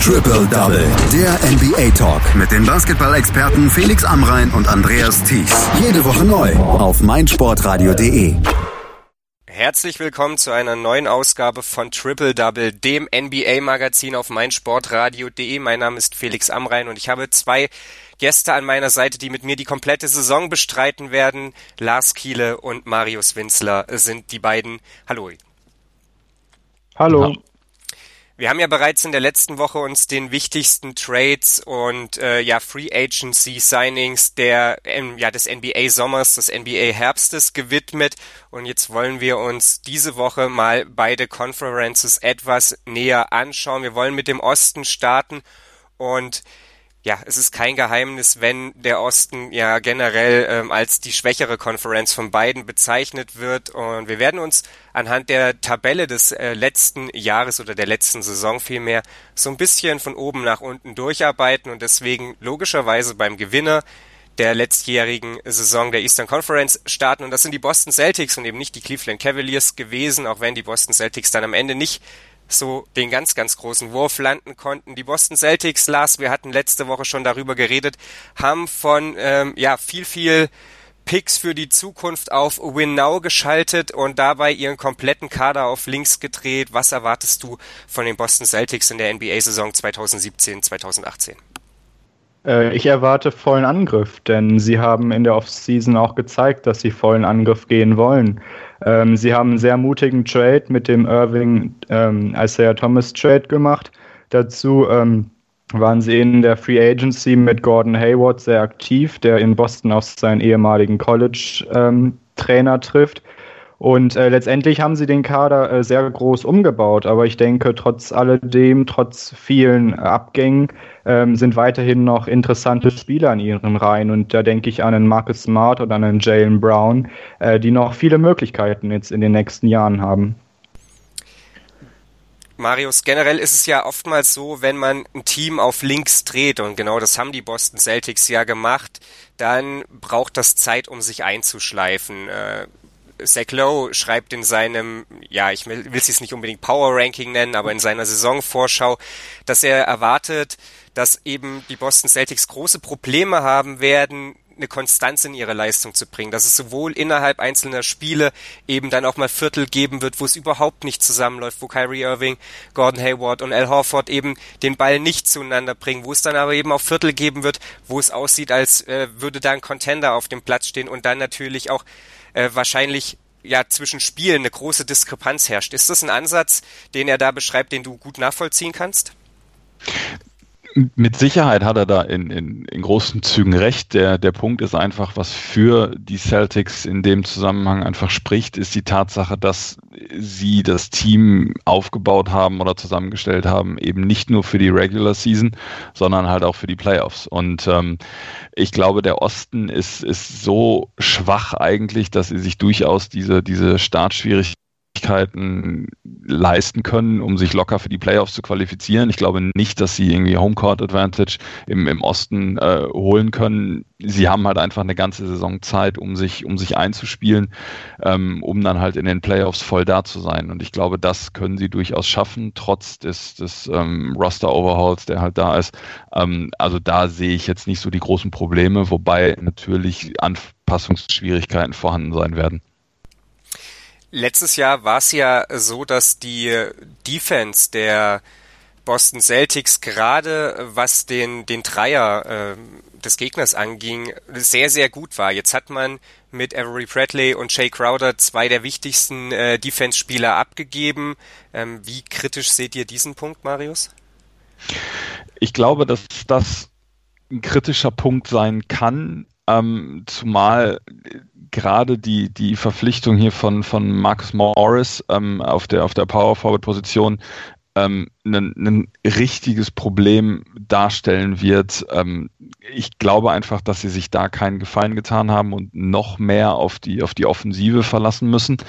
Triple Double, der NBA Talk mit den Basketball-Experten Felix Amrain und Andreas Thies. Jede Woche neu auf meinsportradio.de. Herzlich willkommen zu einer neuen Ausgabe von Triple Double, dem NBA-Magazin auf meinsportradio.de. Mein Name ist Felix Amrain und ich habe zwei Gäste an meiner Seite, die mit mir die komplette Saison bestreiten werden. Lars Kiele und Marius Winzler sind die beiden. Hallo. Hallo. Wir haben ja bereits in der letzten Woche uns den wichtigsten Trades und Free Agency Signings des NBA Sommers, des NBA Herbstes gewidmet, und jetzt wollen wir uns diese Woche mal beide Conferences etwas näher anschauen. Wir wollen mit dem Osten starten, und ja, es ist kein Geheimnis, wenn der Osten ja generell als die schwächere Conference von beiden bezeichnet wird, und wir werden uns anhand der Tabelle des letzten Jahres oder der letzten Saison vielmehr so ein bisschen von oben nach unten durcharbeiten und deswegen logischerweise beim Gewinner der letztjährigen Saison der Eastern Conference starten, und das sind die Boston Celtics und eben nicht die Cleveland Cavaliers gewesen, auch wenn die Boston Celtics dann am Ende nicht so den ganz, ganz großen Wurf landen konnten. Die Boston Celtics, Lars, wir hatten letzte Woche schon darüber geredet, haben von viel Picks für die Zukunft auf Win Now geschaltet und dabei ihren kompletten Kader auf links gedreht. Was erwartest du von den Boston Celtics in der NBA-Saison 2017-2018? Ich erwarte vollen Angriff, denn sie haben in der Offseason auch gezeigt, dass sie vollen Angriff gehen wollen. Sie haben einen sehr mutigen Trade mit dem Irving Isaiah Thomas Trade gemacht. Dazu waren sie in der Free Agency mit Gordon Hayward sehr aktiv, der in Boston auf seinen ehemaligen College-Trainer trifft. Und letztendlich haben sie den Kader sehr groß umgebaut, aber ich denke, trotz alledem, trotz vielen Abgängen, sind weiterhin noch interessante Spieler in ihren Reihen, und da denke ich an einen Marcus Smart oder an einen Jaylen Brown, die noch viele Möglichkeiten jetzt in den nächsten Jahren haben. Marius, generell ist es ja oftmals so, wenn man ein Team auf links dreht, und genau das haben die Boston Celtics ja gemacht, dann braucht das Zeit, um sich einzuschleifen. Zach Lowe schreibt in seinem, ich will es jetzt nicht unbedingt Power Ranking nennen, aber in seiner Saisonvorschau, dass er erwartet, dass eben die Boston Celtics große Probleme haben werden, eine Konstanz in ihre Leistung zu bringen, dass es sowohl innerhalb einzelner Spiele eben dann auch mal Viertel geben wird, wo es überhaupt nicht zusammenläuft, wo Kyrie Irving, Gordon Hayward und Al Horford eben den Ball nicht zueinander bringen, wo es dann aber eben auch Viertel geben wird, wo es aussieht, als würde da ein Contender auf dem Platz stehen, und dann natürlich auch wahrscheinlich zwischen Spielen eine große Diskrepanz herrscht. Ist das ein Ansatz, den er da beschreibt, den du gut nachvollziehen kannst? Mit Sicherheit hat er da in großen Zügen recht. Der Punkt ist einfach, was für die Celtics in dem Zusammenhang einfach spricht, ist die Tatsache, dass sie das Team aufgebaut haben oder zusammengestellt haben, eben nicht nur für die Regular Season, sondern halt auch für die Playoffs. Und ich glaube, der Osten ist so schwach eigentlich, dass sie sich durchaus diese Startschwierigkeiten leisten können, um sich locker für die Playoffs zu qualifizieren. Ich glaube nicht, dass sie irgendwie Homecourt Advantage im Osten holen können. Sie haben halt einfach eine ganze Saison Zeit, um sich einzuspielen, um dann halt in den Playoffs voll da zu sein. Und ich glaube, das können sie durchaus schaffen, trotz des Roster-Overhauls, der halt da ist. Also da sehe ich jetzt nicht so die großen Probleme, wobei natürlich Anpassungsschwierigkeiten vorhanden sein werden. Letztes Jahr war es ja so, dass die Defense der Boston Celtics gerade was den Dreier des Gegners anging, sehr, sehr gut war. Jetzt hat man mit Avery Bradley und Jay Crowder zwei der wichtigsten Defense-Spieler abgegeben. Wie kritisch seht ihr diesen Punkt, Marius? Ich glaube, dass das ein kritischer Punkt sein kann, zumal gerade die Verpflichtung hier von Marcus Morris auf der Power Forward Position ein richtiges Problem darstellen wird. Ich glaube einfach, dass sie sich da keinen Gefallen getan haben und noch mehr auf die Offensive verlassen müssen.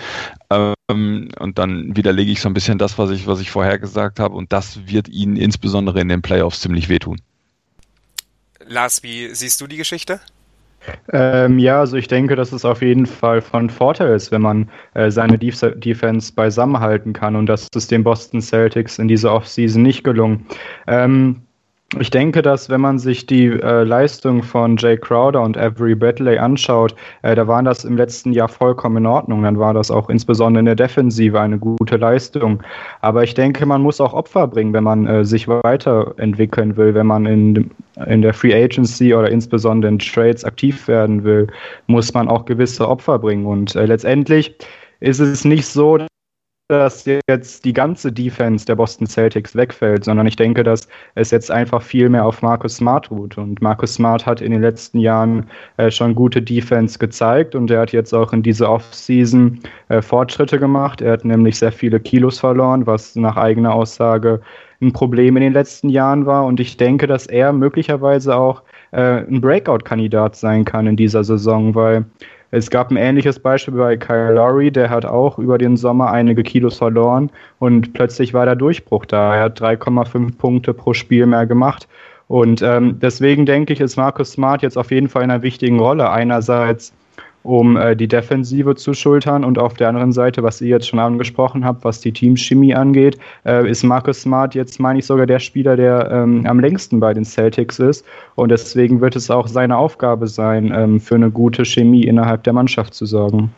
Und dann widerlege ich so ein bisschen das, was ich vorher gesagt habe, und das wird ihnen insbesondere in den Playoffs ziemlich wehtun. Lars, wie siehst du die Geschichte? Ja, also ich denke, dass es auf jeden Fall von Vorteil ist, wenn man seine Defense beisammenhalten kann, und das ist den Boston Celtics in dieser Offseason nicht gelungen. Ich denke, dass wenn man sich die Leistung von Jay Crowder und Avery Bradley anschaut, da waren das im letzten Jahr vollkommen in Ordnung. Dann war das auch insbesondere in der Defensive eine gute Leistung. Aber ich denke, man muss auch Opfer bringen, wenn man sich weiterentwickeln will, wenn man in der Free Agency oder insbesondere in Trades aktiv werden will, muss man auch gewisse Opfer bringen. Und letztendlich ist es nicht so, dass jetzt die ganze Defense der Boston Celtics wegfällt, sondern ich denke, dass es jetzt einfach viel mehr auf Marcus Smart ruht. Und Marcus Smart hat in den letzten Jahren schon gute Defense gezeigt, und er hat jetzt auch in dieser Offseason Fortschritte gemacht. Er hat nämlich sehr viele Kilos verloren, was nach eigener Aussage ein Problem in den letzten Jahren war. Und ich denke, dass er möglicherweise auch ein Breakout-Kandidat sein kann in dieser Saison, weil es gab ein ähnliches Beispiel bei Kyle Lowry, der hat auch über den Sommer einige Kilos verloren und plötzlich war der Durchbruch da. Er hat 3,5 Punkte pro Spiel mehr gemacht. Und deswegen denke ich, ist Marcus Smart jetzt auf jeden Fall in einer wichtigen Rolle. Einerseits, um die Defensive zu schultern, und auf der anderen Seite, was ihr jetzt schon angesprochen habt, was die Teamchemie angeht, ist Marcus Smart jetzt, meine ich, sogar der Spieler, der am längsten bei den Celtics ist, und deswegen wird es auch seine Aufgabe sein, für eine gute Chemie innerhalb der Mannschaft zu sorgen.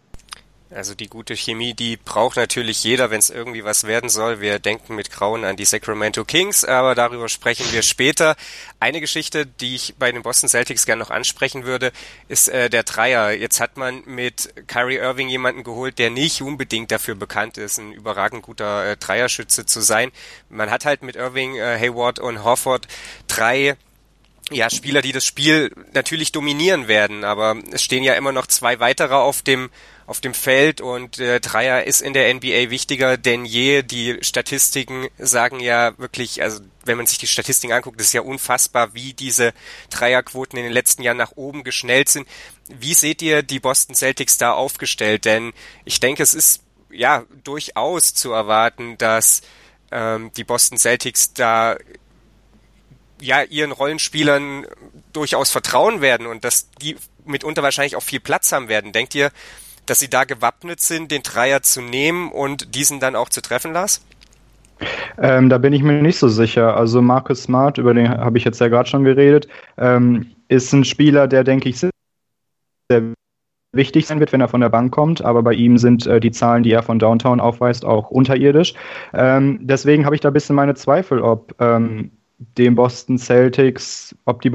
Also die gute Chemie, die braucht natürlich jeder, wenn es irgendwie was werden soll. Wir denken mit Grauen an die Sacramento Kings, aber darüber sprechen wir später. Eine Geschichte, die ich bei den Boston Celtics gerne noch ansprechen würde, ist der Dreier. Jetzt hat man mit Kyrie Irving jemanden geholt, der nicht unbedingt dafür bekannt ist, ein überragend guter Dreierschütze zu sein. Man hat halt mit Irving, Hayward und Horford drei Spieler, die das Spiel natürlich dominieren werden, aber es stehen ja immer noch zwei weitere auf dem Feld, und Dreier ist in der NBA wichtiger denn je. Die Statistiken sagen ja wirklich, also wenn man sich die Statistiken anguckt, ist ja unfassbar, wie diese Dreierquoten in den letzten Jahren nach oben geschnellt sind. Wie seht ihr die Boston Celtics da aufgestellt? Denn ich denke, es ist ja durchaus zu erwarten, dass die Boston Celtics da ihren Rollenspielern durchaus vertrauen werden und dass die mitunter wahrscheinlich auch viel Platz haben werden. Denkt ihr, dass sie da gewappnet sind, den Dreier zu nehmen und diesen dann auch zu treffen, Lars? Da bin ich mir nicht so sicher. Also Marcus Smart, über den habe ich jetzt ja gerade schon geredet, ist ein Spieler, der, denke ich, sehr wichtig sein wird, wenn er von der Bank kommt, aber bei ihm sind die Zahlen, die er von Downtown aufweist, auch unterirdisch. Deswegen habe ich da ein bisschen meine Zweifel, ob die Boston Celtics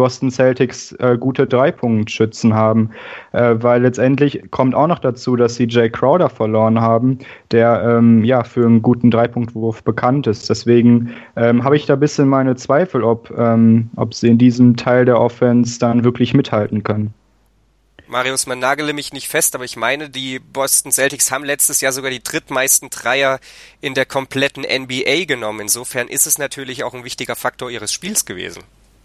gute Dreipunktschützen haben, weil letztendlich kommt auch noch dazu, dass sie Jay Crowder verloren haben, der für einen guten Dreipunktwurf bekannt ist. Deswegen habe ich da ein bisschen meine Zweifel, ob sie in diesem Teil der Offense dann wirklich mithalten können. Marius, man nagele mich nicht fest, aber ich meine, die Boston Celtics haben letztes Jahr sogar die drittmeisten Dreier in der kompletten NBA genommen. Insofern ist es natürlich auch ein wichtiger Faktor ihres Spiels gewesen.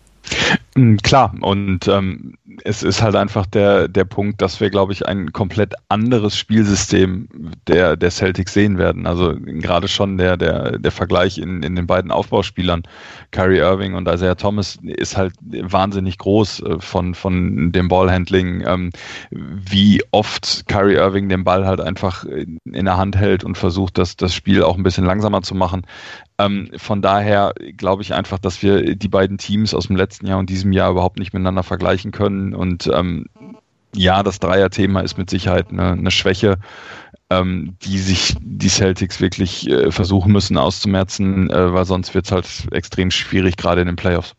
Klar, und es ist halt einfach der Punkt, dass wir, glaube ich, ein komplett anderes Spielsystem der Celtics sehen werden. Also gerade schon der Vergleich in den beiden Aufbauspielern, Kyrie Irving und Isaiah Thomas, ist halt wahnsinnig groß von dem Ballhandling, wie oft Kyrie Irving den Ball halt einfach in der Hand hält und versucht, das Spiel auch ein bisschen langsamer zu machen. Von daher glaube ich einfach, dass wir die beiden Teams aus dem letzten Jahr und diesem Jahr überhaupt nicht miteinander vergleichen können. Und das Dreier-Thema ist mit Sicherheit eine Schwäche, die sich die Celtics wirklich versuchen müssen auszumerzen, weil sonst wird es halt extrem schwierig, gerade in den Playoffs.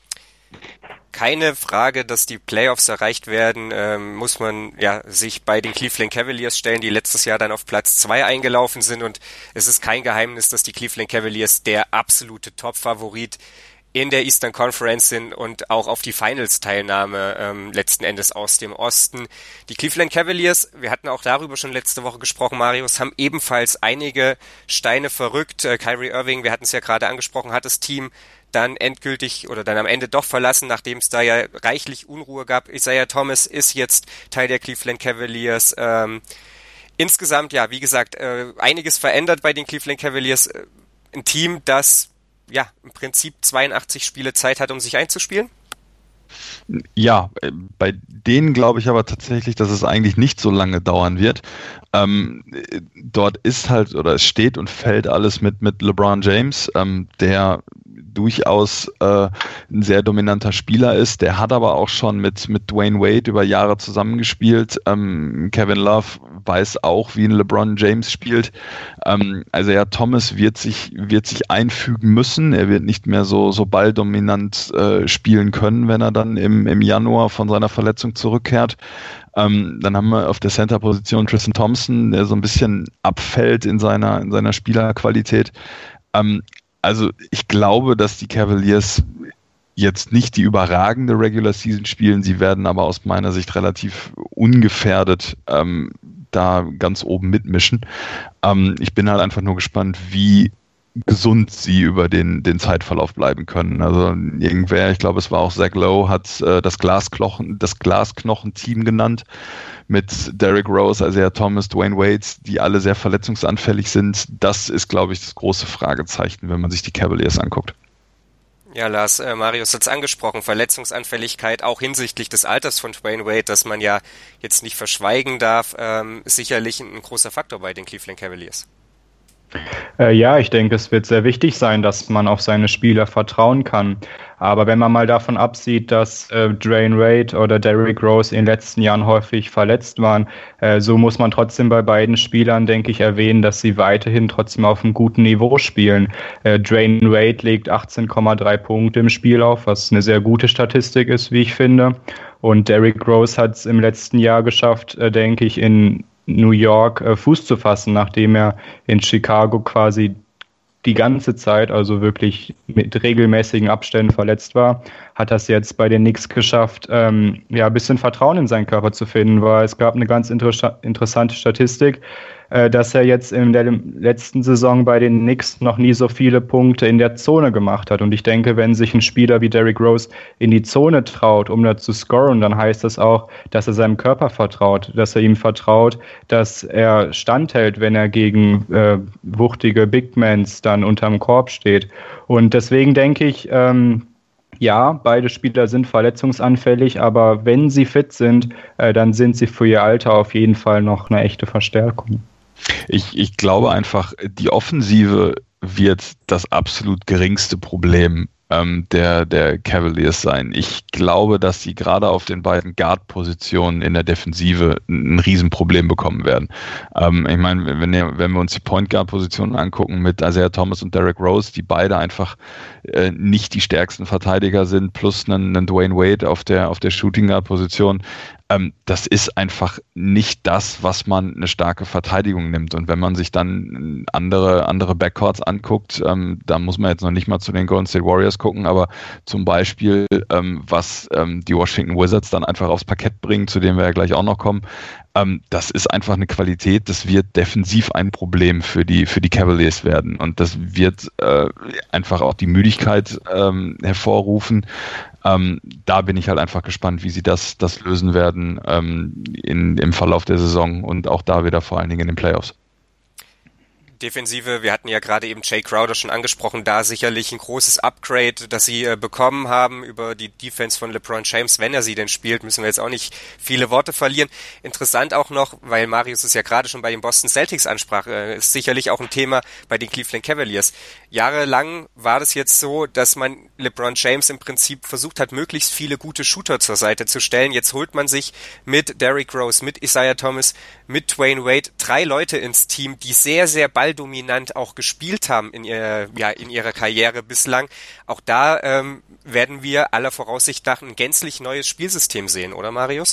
Keine Frage, dass die Playoffs erreicht werden, muss man sich bei den Cleveland Cavaliers stellen, die letztes Jahr dann auf Platz 2 eingelaufen sind, und es ist kein Geheimnis, dass die Cleveland Cavaliers der absolute Top-Favorit in der Eastern Conference sind und auch auf die Finals-Teilnahme letzten Endes aus dem Osten. Die Cleveland Cavaliers, wir hatten auch darüber schon letzte Woche gesprochen, Marius, haben ebenfalls einige Steine verrückt. Kyrie Irving, wir hatten es ja gerade angesprochen, hat das Team dann endgültig oder dann am Ende doch verlassen, nachdem es da ja reichlich Unruhe gab. Isaiah Thomas ist jetzt Teil der Cleveland Cavaliers. Insgesamt, wie gesagt, einiges verändert bei den Cleveland Cavaliers. Ein Team, das im Prinzip 82 Spiele Zeit hat, um sich einzuspielen. Ja, bei denen glaube ich aber tatsächlich, dass es eigentlich nicht so lange dauern wird. Dort ist halt, oder es steht und fällt alles mit LeBron James, der durchaus ein sehr dominanter Spieler ist. Der hat aber auch schon mit Dwayne Wade über Jahre zusammengespielt. Kevin Love weiß auch, wie ein LeBron James spielt. Also ja, Thomas wird sich einfügen müssen. Er wird nicht mehr so balldominant spielen können, wenn er dann im Januar von seiner Verletzung zurückkehrt. Dann haben wir auf der Center-Position Tristan Thompson, der so ein bisschen abfällt in seiner Spielerqualität. Also ich glaube, dass die Cavaliers jetzt nicht die überragende Regular Season spielen. Sie werden aber aus meiner Sicht relativ ungefährdet da ganz oben mitmischen. Ich bin halt einfach nur gespannt, wie gesund sie über den Zeitverlauf bleiben können. Also irgendwer, ich glaube, es war auch Zach Lowe, hat das Glasknochen-Team genannt mit Derrick Rose, Isaiah Thomas, Dwayne Wade, die alle sehr verletzungsanfällig sind. Das ist, glaube ich, das große Fragezeichen, wenn man sich die Cavaliers anguckt. Ja, Lars, Marius hat es angesprochen, Verletzungsanfälligkeit auch hinsichtlich des Alters von Dwayne Wade, das man ja jetzt nicht verschweigen darf, ist sicherlich ein großer Faktor bei den Cleveland Cavaliers. Ja, ich denke, es wird sehr wichtig sein, dass man auf seine Spieler vertrauen kann. Aber wenn man mal davon absieht, dass Dwayne Wade oder Derrick Rose in den letzten Jahren häufig verletzt waren, so muss man trotzdem bei beiden Spielern, denke ich, erwähnen, dass sie weiterhin trotzdem auf einem guten Niveau spielen. Dwayne Wade legt 18,3 Punkte im Spiel auf, was eine sehr gute Statistik ist, wie ich finde. Und Derrick Rose hat es im letzten Jahr geschafft, denke ich, in New York Fuß zu fassen, nachdem er in Chicago quasi die ganze Zeit, also wirklich mit regelmäßigen Abständen verletzt war, hat das jetzt bei den Knicks geschafft, ein bisschen Vertrauen in seinen Körper zu finden, weil es gab eine ganz interessante Statistik, dass er jetzt in der letzten Saison bei den Knicks noch nie so viele Punkte in der Zone gemacht hat. Und ich denke, wenn sich ein Spieler wie Derrick Rose in die Zone traut, um da zu scoren, dann heißt das auch, dass er seinem Körper vertraut, dass er ihm vertraut, dass er standhält, wenn er gegen wuchtige Bigmans dann unterm Korb steht. Und deswegen denke ich, ja, beide Spieler sind verletzungsanfällig, aber wenn sie fit sind, dann sind sie für ihr Alter auf jeden Fall noch eine echte Verstärkung. Ich glaube einfach, die Offensive wird das absolut geringste Problem der Cavaliers sein. Ich glaube, dass sie gerade auf den beiden Guard-Positionen in der Defensive ein Riesenproblem bekommen werden. Ich meine, wenn wir uns die Point-Guard-Positionen angucken mit Isaiah Thomas und Derrick Rose, die beide einfach nicht die stärksten Verteidiger sind, plus einen Dwayne Wade auf der Shooting-Guard-Position, das ist einfach nicht das, was man eine starke Verteidigung nimmt. Und wenn man sich dann andere Backcourts anguckt, da muss man jetzt noch nicht mal zu den Golden State Warriors gucken, aber zum Beispiel, was die Washington Wizards dann einfach aufs Parkett bringen, zu dem wir ja gleich auch noch kommen, das ist einfach eine Qualität, das wird defensiv ein Problem für die Cavaliers werden. Und das wird einfach auch die Müdigkeit hervorrufen. Da bin ich halt einfach gespannt, wie sie das lösen werden im Verlauf der Saison und auch da wieder vor allen Dingen in den Playoffs. Defensive, wir hatten ja gerade eben Jay Crowder schon angesprochen, da sicherlich ein großes Upgrade, das sie bekommen haben über die Defense von LeBron James, wenn er sie denn spielt, müssen wir jetzt auch nicht viele Worte verlieren. Interessant auch noch, weil Marius es ja gerade schon bei den Boston Celtics ansprach, ist sicherlich auch ein Thema bei den Cleveland Cavaliers. Jahrelang war das jetzt so, dass man LeBron James im Prinzip versucht hat, möglichst viele gute Shooter zur Seite zu stellen. Jetzt holt man sich mit Derrick Rose, mit Isaiah Thomas, mit Dwayne Wade 3 Leute ins Team, die sehr, sehr balldominant auch gespielt haben in ihrer Karriere bislang. Auch da werden wir aller Voraussicht nach ein gänzlich neues Spielsystem sehen, oder Marius?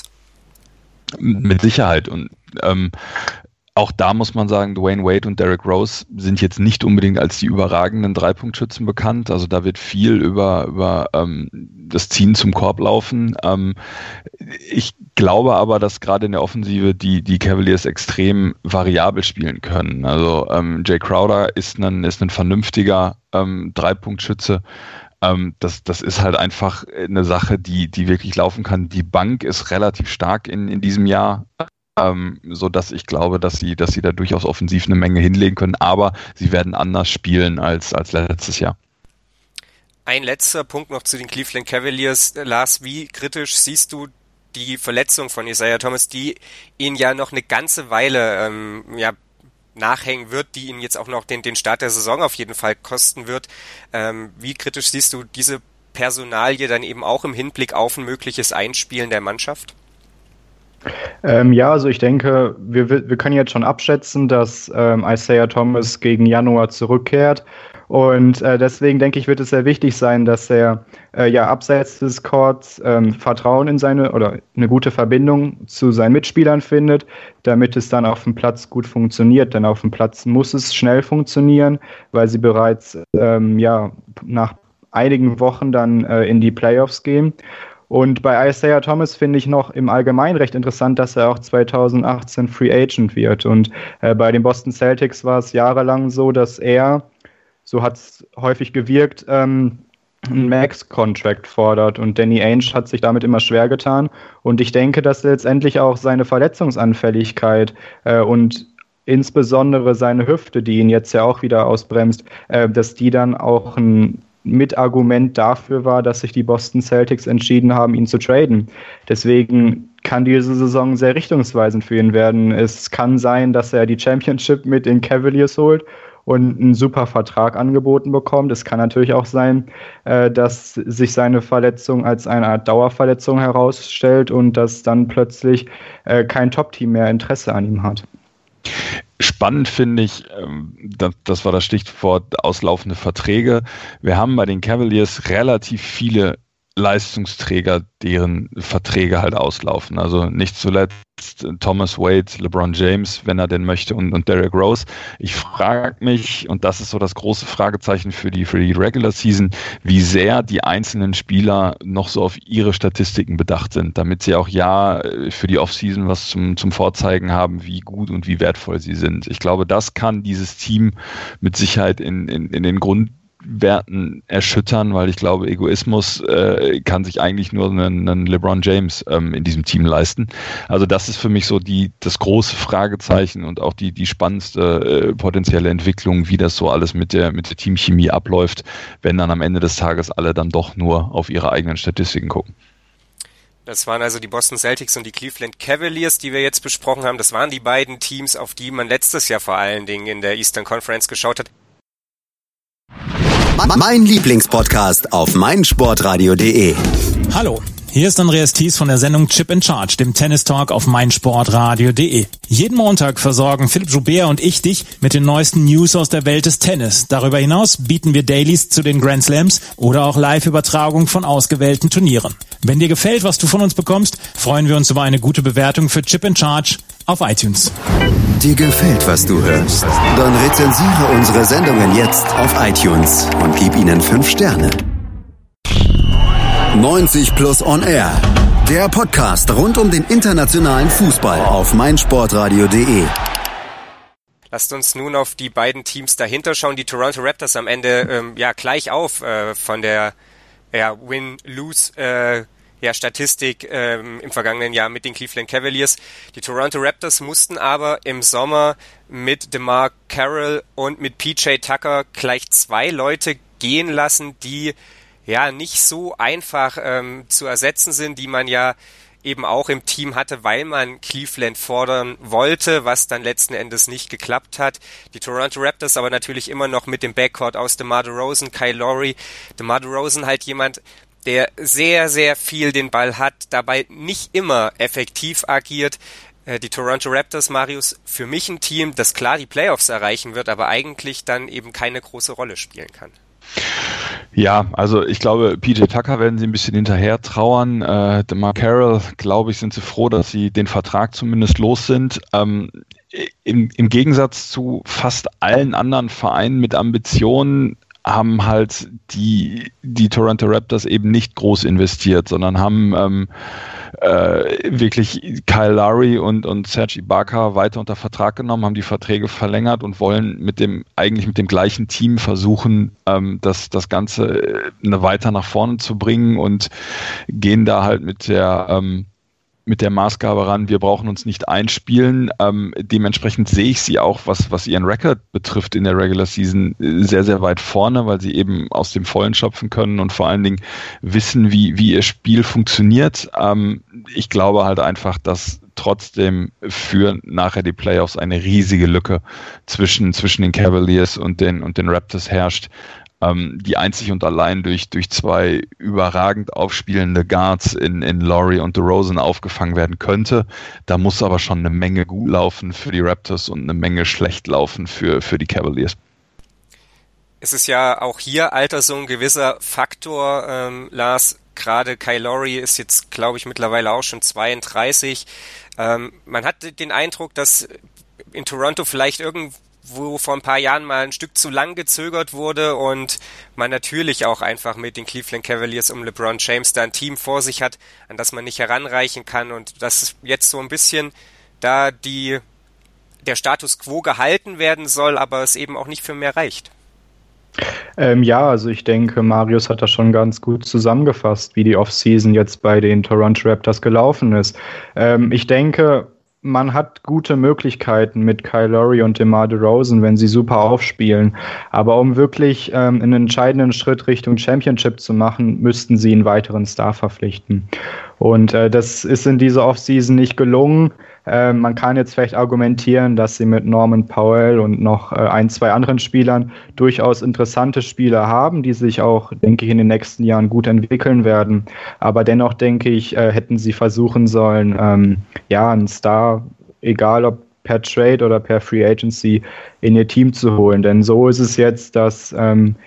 Mit Sicherheit. Und auch da muss man sagen, Dwayne Wade und Derrick Rose sind jetzt nicht unbedingt als die überragenden Dreipunktschützen bekannt. Also da wird viel über das Ziehen zum Korb laufen. Ich glaube aber, dass gerade in der Offensive die Cavaliers extrem variabel spielen können. Also Jay Crowder ist ein vernünftiger Dreipunktschütze. Das ist halt einfach eine Sache, die wirklich laufen kann. Die Bank ist relativ stark in diesem Jahr. So dass ich glaube, dass sie da durchaus offensiv eine Menge hinlegen können, aber sie werden anders spielen als letztes Jahr. Ein letzter Punkt noch zu den Cleveland Cavaliers. Lars, wie kritisch siehst du die Verletzung von Isaiah Thomas, die ihn ja noch eine ganze Weile nachhängen wird, die ihn jetzt auch noch den Start der Saison auf jeden Fall kosten wird? Wie kritisch siehst du diese Personalie dann eben auch im Hinblick auf ein mögliches Einspielen der Mannschaft? Also ich denke, wir können jetzt schon abschätzen, dass Isaiah Thomas gegen Januar zurückkehrt. Und deswegen denke ich, wird es sehr wichtig sein, dass er abseits des Courts Vertrauen in eine gute Verbindung zu seinen Mitspielern findet, damit es dann auf dem Platz gut funktioniert. Denn auf dem Platz muss es schnell funktionieren, weil sie bereits nach einigen Wochen dann in die Playoffs gehen. Und bei Isaiah Thomas finde ich noch im Allgemeinen recht interessant, dass er auch 2018 Free Agent wird. Und bei den Boston Celtics war es jahrelang so, dass er, so hat es häufig gewirkt, einen Max-Contract fordert. Und Danny Ainge hat sich damit immer schwer getan. Und ich denke, dass letztendlich auch seine Verletzungsanfälligkeit und insbesondere seine Hüfte, die ihn jetzt ja auch wieder ausbremst, dass die dann auch ein Mitargument dafür war, dass sich die Boston Celtics entschieden haben, ihn zu traden. Deswegen kann diese Saison sehr richtungsweisend für ihn werden. Es kann sein, dass er die Championship mit den Cavaliers holt und einen super Vertrag angeboten bekommt. Es kann natürlich auch sein, dass sich seine Verletzung als eine Art Dauerverletzung herausstellt und dass dann plötzlich kein Top-Team mehr Interesse an ihm hat. Spannend finde ich, das war das Stichwort auslaufende Verträge. Wir haben bei den Cavaliers relativ viele Leistungsträger, deren Verträge halt auslaufen. Also nicht zuletzt Thomas Wade, LeBron James, wenn er denn möchte, und Derrick Rose. Ich frage mich, und das ist so das große Fragezeichen für die Regular Season, wie sehr die einzelnen Spieler noch so auf ihre Statistiken bedacht sind, damit sie auch für die Offseason was zum Vorzeigen haben, wie gut und wie wertvoll sie sind. Ich glaube, das kann dieses Team mit Sicherheit in den Grundwerten erschüttern, weil ich glaube, Egoismus kann sich eigentlich nur einen LeBron James in diesem Team leisten. Also das ist für mich so das große Fragezeichen und auch die spannendste potenzielle Entwicklung, wie das so alles mit der Teamchemie abläuft, wenn dann am Ende des Tages alle dann doch nur auf ihre eigenen Statistiken gucken. Das waren also die Boston Celtics und die Cleveland Cavaliers, die wir jetzt besprochen haben. Das waren die beiden Teams, auf die man letztes Jahr vor allen Dingen in der Eastern Conference geschaut hat. Mein Lieblingspodcast auf meinsportradio.de. Hallo, hier ist Andreas Thies von der Sendung Chip in Charge, dem Tennis-Talk auf meinsportradio.de. Jeden Montag versorgen Philipp Joubert und ich dich mit den neuesten News aus der Welt des Tennis. Darüber hinaus bieten wir Dailies zu den Grand Slams oder auch Live-Übertragung von ausgewählten Turnieren. Wenn dir gefällt, was du von uns bekommst, freuen wir uns über eine gute Bewertung für Chip in Charge auf iTunes. Dir gefällt, was du hörst? Dann rezensiere unsere Sendungen jetzt auf iTunes und gib ihnen 5 Sterne. 90 Plus On Air. Der Podcast rund um den internationalen Fußball auf meinsportradio.de. Lasst uns nun auf die beiden Teams dahinter schauen. Die Toronto Raptors am Ende gleich auf von der Win-Lose Statistik im vergangenen Jahr mit den Cleveland Cavaliers. Die Toronto Raptors mussten aber im Sommer mit DeMar Carroll und mit PJ Tucker gleich 2 Leute gehen lassen, die nicht so einfach zu ersetzen sind, die man ja eben auch im Team hatte, weil man Cleveland fordern wollte, was dann letzten Endes nicht geklappt hat. Die Toronto Raptors aber natürlich immer noch mit dem Backcourt aus DeMar DeRozan, Kyle Lowry. DeMar DeRozan halt jemand, der sehr, sehr viel den Ball hat, dabei nicht immer effektiv agiert. Die Toronto Raptors, Marius, für mich ein Team, das klar die Playoffs erreichen wird, aber eigentlich dann eben keine große Rolle spielen kann. Ja, also ich glaube, PJ Tucker werden sie ein bisschen hinterher trauern. DeMar Carroll, glaube ich, sind sie froh, dass sie den Vertrag zumindest los sind. Im Gegensatz zu fast allen anderen Vereinen mit Ambitionen haben halt die Toronto Raptors eben nicht groß investiert, sondern haben wirklich Kyle Lowry und Serge Ibaka weiter unter Vertrag genommen, haben die Verträge verlängert und wollen mit dem gleichen Team versuchen, das Ganze weiter nach vorne zu bringen und gehen da halt mit der mit der Maßgabe ran, wir brauchen uns nicht einspielen. Dementsprechend sehe ich sie auch, was ihren Rekord betrifft in der Regular Season, sehr, sehr weit vorne, weil sie eben aus dem Vollen schöpfen können und vor allen Dingen wissen, wie ihr Spiel funktioniert. Ich glaube halt einfach, dass trotzdem für nachher die Playoffs eine riesige Lücke zwischen den Cavaliers und den Raptors herrscht, die einzig und allein durch zwei überragend aufspielende Guards in Laurie und DeRozan aufgefangen werden könnte. Da muss aber schon eine Menge gut laufen für die Raptors und eine Menge schlecht laufen für die Cavaliers. Es ist ja auch hier Alter so ein gewisser Faktor, Lars. Gerade Kyle Lowry ist jetzt, glaube ich, mittlerweile auch schon 32. Man hat den Eindruck, dass in Toronto vielleicht irgendwo vor ein paar Jahren mal ein Stück zu lang gezögert wurde und man natürlich auch einfach mit den Cleveland Cavaliers um LeBron James da ein Team vor sich hat, an das man nicht heranreichen kann und dass jetzt so ein bisschen da der Status quo gehalten werden soll, aber es eben auch nicht für mehr reicht. Ja, also ich denke, Marius hat das schon ganz gut zusammengefasst, wie die Offseason jetzt bei den Toronto Raptors gelaufen ist. Ich denke, man hat gute Möglichkeiten mit Kyle Lowry und DeMar DeRozan, wenn sie super aufspielen. Aber um wirklich einen entscheidenden Schritt Richtung Championship zu machen, müssten sie einen weiteren Star verpflichten. Und das ist in dieser Offseason nicht gelungen. Man kann jetzt vielleicht argumentieren, dass sie mit Norman Powell und noch ein, zwei anderen Spielern durchaus interessante Spieler haben, die sich auch, denke ich, in den nächsten Jahren gut entwickeln werden. Aber dennoch, denke ich, hätten sie versuchen sollen, einen Star, egal ob per Trade oder per Free Agency, in ihr Team zu holen. Denn so ist es jetzt, dass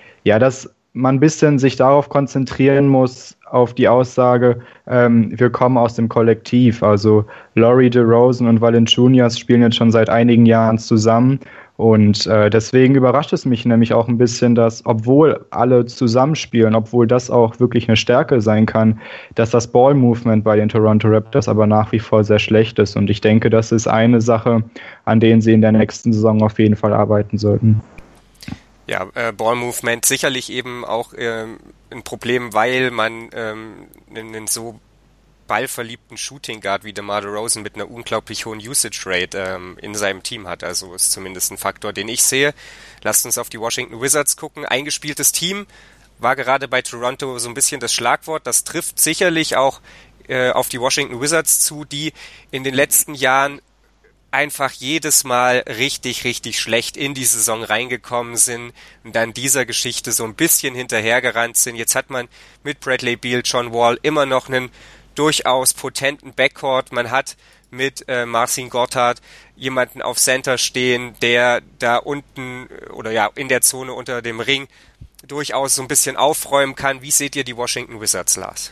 man ein bisschen sich darauf konzentrieren muss, auf die Aussage, wir kommen aus dem Kollektiv. Also Laurie, DeRozan und Valanciunas spielen jetzt schon seit einigen Jahren zusammen und deswegen überrascht es mich nämlich auch ein bisschen, dass, obwohl alle zusammenspielen, obwohl das auch wirklich eine Stärke sein kann, dass das Ball-Movement bei den Toronto Raptors aber nach wie vor sehr schlecht ist und ich denke, das ist eine Sache, an der sie in der nächsten Saison auf jeden Fall arbeiten sollten. Ja, Ball-Movement sicherlich eben auch ein Problem, weil man einen so ballverliebten Shooting Guard wie DeMar DeRozan mit einer unglaublich hohen Usage Rate in seinem Team hat. Also ist zumindest ein Faktor, den ich sehe. Lasst uns auf die Washington Wizards gucken. Eingespieltes Team war gerade bei Toronto so ein bisschen das Schlagwort. Das trifft sicherlich auch auf die Washington Wizards zu, die in den letzten Jahren einfach jedes Mal richtig, richtig schlecht in die Saison reingekommen sind und dann dieser Geschichte so ein bisschen hinterhergerannt sind. Jetzt hat man mit Bradley Beal, John Wall immer noch einen durchaus potenten Backcourt. Man hat mit Marcin Gortat jemanden auf Center stehen, der da unten oder ja in der Zone unter dem Ring durchaus so ein bisschen aufräumen kann. Wie seht ihr die Washington Wizards, Lars?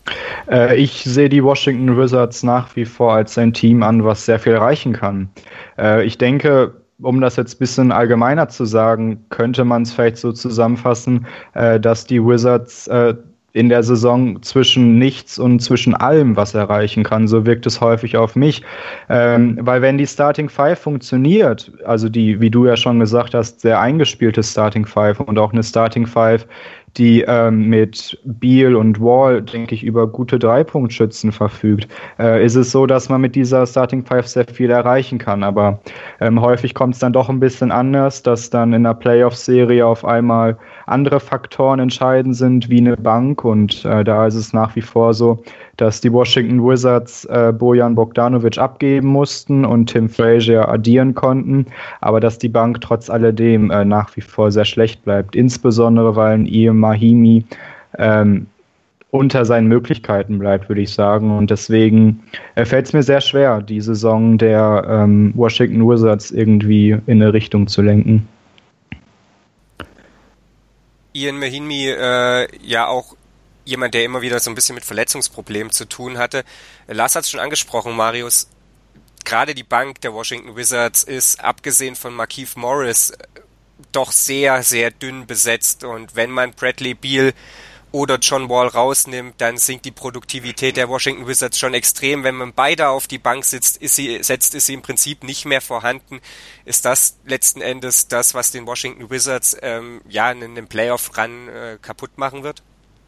Ich sehe die Washington Wizards nach wie vor als ein Team an, was sehr viel erreichen kann. Ich denke, um das jetzt ein bisschen allgemeiner zu sagen, könnte man es vielleicht so zusammenfassen, dass die Wizards in der Saison zwischen nichts und zwischen allem was erreichen kann. So wirkt es häufig auf mich. Weil wenn die Starting Five funktioniert, also die, wie du ja schon gesagt hast, sehr eingespielte Starting Five und auch eine Starting Five, die mit Beal und Wall, denke ich, über gute Dreipunktschützen verfügt, ist es so, dass man mit dieser Starting Five sehr viel erreichen kann. Aber häufig kommt es dann doch ein bisschen anders, dass dann in der Playoff-Serie auf einmal andere Faktoren entscheidend sind, wie eine Bank. Und da ist es nach wie vor so, dass die Washington Wizards Bojan Bogdanovic abgeben mussten und Tim Frazier addieren konnten, aber dass die Bank trotz alledem nach wie vor sehr schlecht bleibt, insbesondere weil ein Ian Mahinmi unter seinen Möglichkeiten bleibt, würde ich sagen. Und deswegen fällt es mir sehr schwer, die Saison der Washington Wizards irgendwie in eine Richtung zu lenken. Ian Mahinmi, ja auch jemand, der immer wieder so ein bisschen mit Verletzungsproblemen zu tun hatte. Lars hat es schon angesprochen, Marius. Gerade die Bank der Washington Wizards ist, abgesehen von Markieff Morris, doch sehr, sehr dünn besetzt. Und wenn man Bradley Beal oder John Wall rausnimmt, dann sinkt die Produktivität der Washington Wizards schon extrem. Wenn man beide auf die Bank setzt, ist sie im Prinzip nicht mehr vorhanden. Ist das letzten Endes das, was den Washington Wizards einen Playoff-Run kaputt machen wird?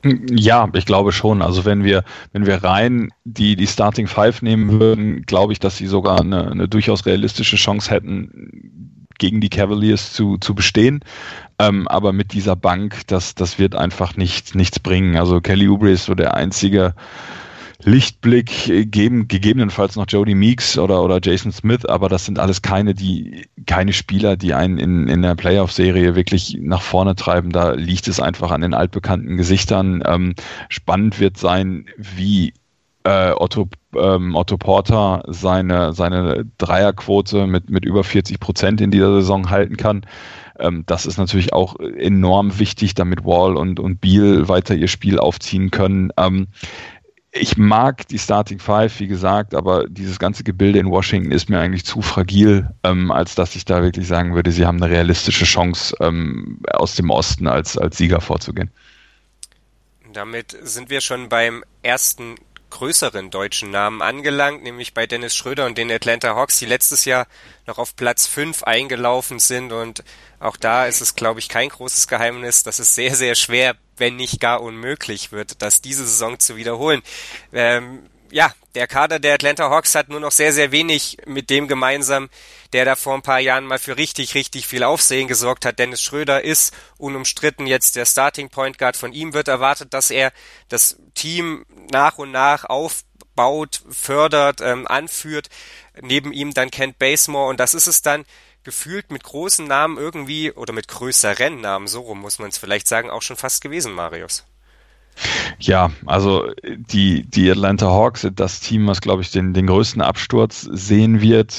Ja, ich glaube schon. Also wenn wir rein die Starting Five nehmen würden, glaube ich, dass sie sogar eine durchaus realistische Chance hätten, gegen die Cavaliers zu bestehen. Aber mit dieser Bank, das wird einfach nichts bringen. Also Kelly Oubre ist so der einzige Lichtblick, gegebenenfalls noch Jody Meeks oder Jason Smith, aber das sind alles keine Spieler, die einen in der Playoff-Serie wirklich nach vorne treiben. Da liegt es einfach an den altbekannten Gesichtern. Spannend wird sein, wie Otto Porter seine Dreierquote mit über 40% in dieser Saison halten kann. Das ist natürlich auch enorm wichtig, damit Wall und Beal weiter ihr Spiel aufziehen können. Ich mag die Starting Five, wie gesagt, aber dieses ganze Gebilde in Washington ist mir eigentlich zu fragil, als dass ich da wirklich sagen würde, sie haben eine realistische Chance, aus dem Osten als Sieger vorzugehen. Damit sind wir schon beim ersten größeren deutschen Namen angelangt, nämlich bei Dennis Schröder und den Atlanta Hawks, die letztes Jahr noch auf Platz 5 eingelaufen sind, und auch da ist es, glaube ich, kein großes Geheimnis, dass es sehr, sehr schwer, wenn nicht gar unmöglich wird, das diese Saison zu wiederholen. Der Kader der Atlanta Hawks hat nur noch sehr, sehr wenig mit dem gemeinsam, der da vor ein paar Jahren mal für richtig, richtig viel Aufsehen gesorgt hat. Dennis Schröder ist unumstritten jetzt der Starting Point Guard. Von ihm wird erwartet, dass er das Team nach und nach aufbaut, fördert, anführt. Neben ihm dann Kent Bazemore, und das ist es dann gefühlt mit großen Namen irgendwie, oder mit größeren Namen, so rum muss man es vielleicht sagen, auch schon fast gewesen, Marius. Ja, also die Atlanta Hawks sind das Team, was, glaube ich, den größten Absturz sehen wird.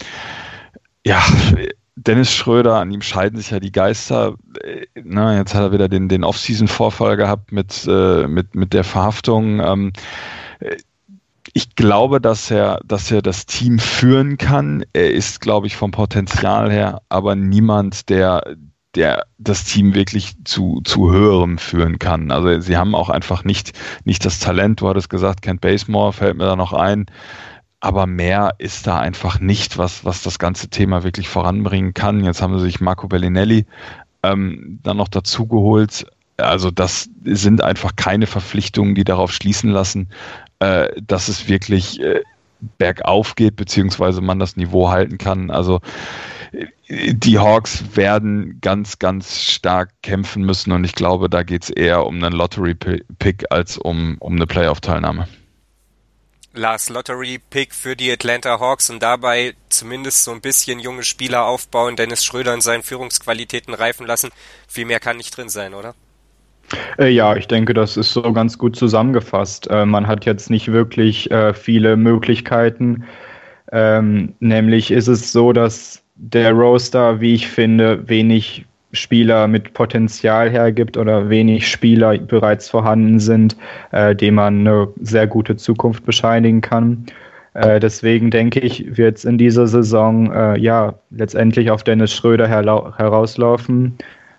Dennis Schröder, an ihm scheiden sich ja die Geister. Jetzt hat er wieder den Off-Season-Vorfall gehabt mit der Verhaftung. Ich glaube, dass er das Team führen kann. Er ist, glaube ich, vom Potenzial her aber niemand, der das Team wirklich zu höherem führen kann. Also sie haben auch einfach nicht das Talent. Du hattest gesagt, Kent Bazemore fällt mir da noch ein. Aber mehr ist da einfach nicht, was das ganze Thema wirklich voranbringen kann. Jetzt haben sie sich Marco Bellinelli dann noch dazu geholt. Also das sind einfach keine Verpflichtungen, die darauf schließen lassen, dass es wirklich bergauf geht, beziehungsweise man das Niveau halten kann. Also die Hawks werden ganz, ganz stark kämpfen müssen, und ich glaube, da geht es eher um einen Lottery-Pick als um eine Playoff-Teilnahme. Lars, Lottery-Pick für die Atlanta Hawks und dabei zumindest so ein bisschen junge Spieler aufbauen, Dennis Schröder in seinen Führungsqualitäten reifen lassen. Viel mehr kann nicht drin sein, oder? Ja, ich denke, das ist so ganz gut zusammengefasst. Man hat jetzt nicht wirklich viele Möglichkeiten. Nämlich ist es so, dass der Roster, wie ich finde, wenig Spieler mit Potenzial hergibt oder wenig Spieler bereits vorhanden sind, denen man eine sehr gute Zukunft bescheinigen kann. Deswegen denke ich, wird es in dieser Saison letztendlich auf Dennis Schröder hinauslaufen.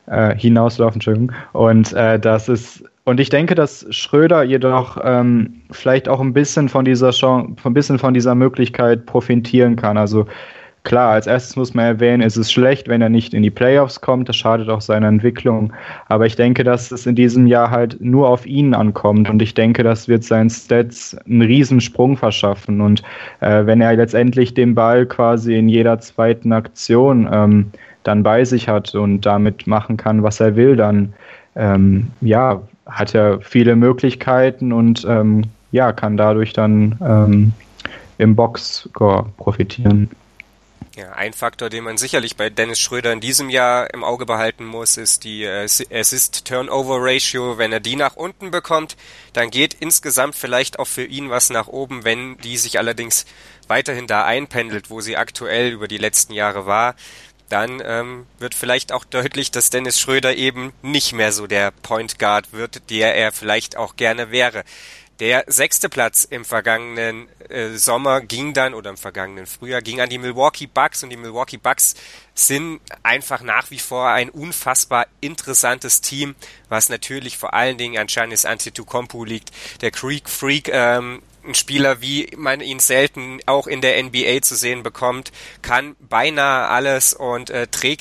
Und ich denke, dass Schröder jedoch vielleicht auch ein bisschen von dieser Möglichkeit profitieren kann. Also klar, als erstes muss man erwähnen, es ist schlecht, wenn er nicht in die Playoffs kommt. Das schadet auch seiner Entwicklung. Aber ich denke, dass es in diesem Jahr halt nur auf ihn ankommt. Und ich denke, das wird seinen Stats einen Riesensprung verschaffen. Und wenn er letztendlich den Ball quasi in jeder zweiten Aktion dann bei sich hat und damit machen kann, was er will, dann hat er viele Möglichkeiten und kann dadurch dann im Boxscore profitieren. Ja, ein Faktor, den man sicherlich bei Dennis Schröder in diesem Jahr im Auge behalten muss, ist die Assist-Turnover-Ratio. Wenn er die nach unten bekommt, dann geht insgesamt vielleicht auch für ihn was nach oben. Wenn die sich allerdings weiterhin da einpendelt, wo sie aktuell über die letzten Jahre war, dann wird vielleicht auch deutlich, dass Dennis Schröder eben nicht mehr so der Point Guard wird, der er vielleicht auch gerne wäre. Der 6. Platz im vergangenen Sommer im vergangenen Frühjahr ging an die Milwaukee Bucks, und die Milwaukee Bucks sind einfach nach wie vor ein unfassbar interessantes Team, was natürlich vor allen Dingen an Giannis Antetokounmpo liegt. Der Greek Freak, ein Spieler, wie man ihn selten auch in der NBA zu sehen bekommt, kann beinahe alles und trägt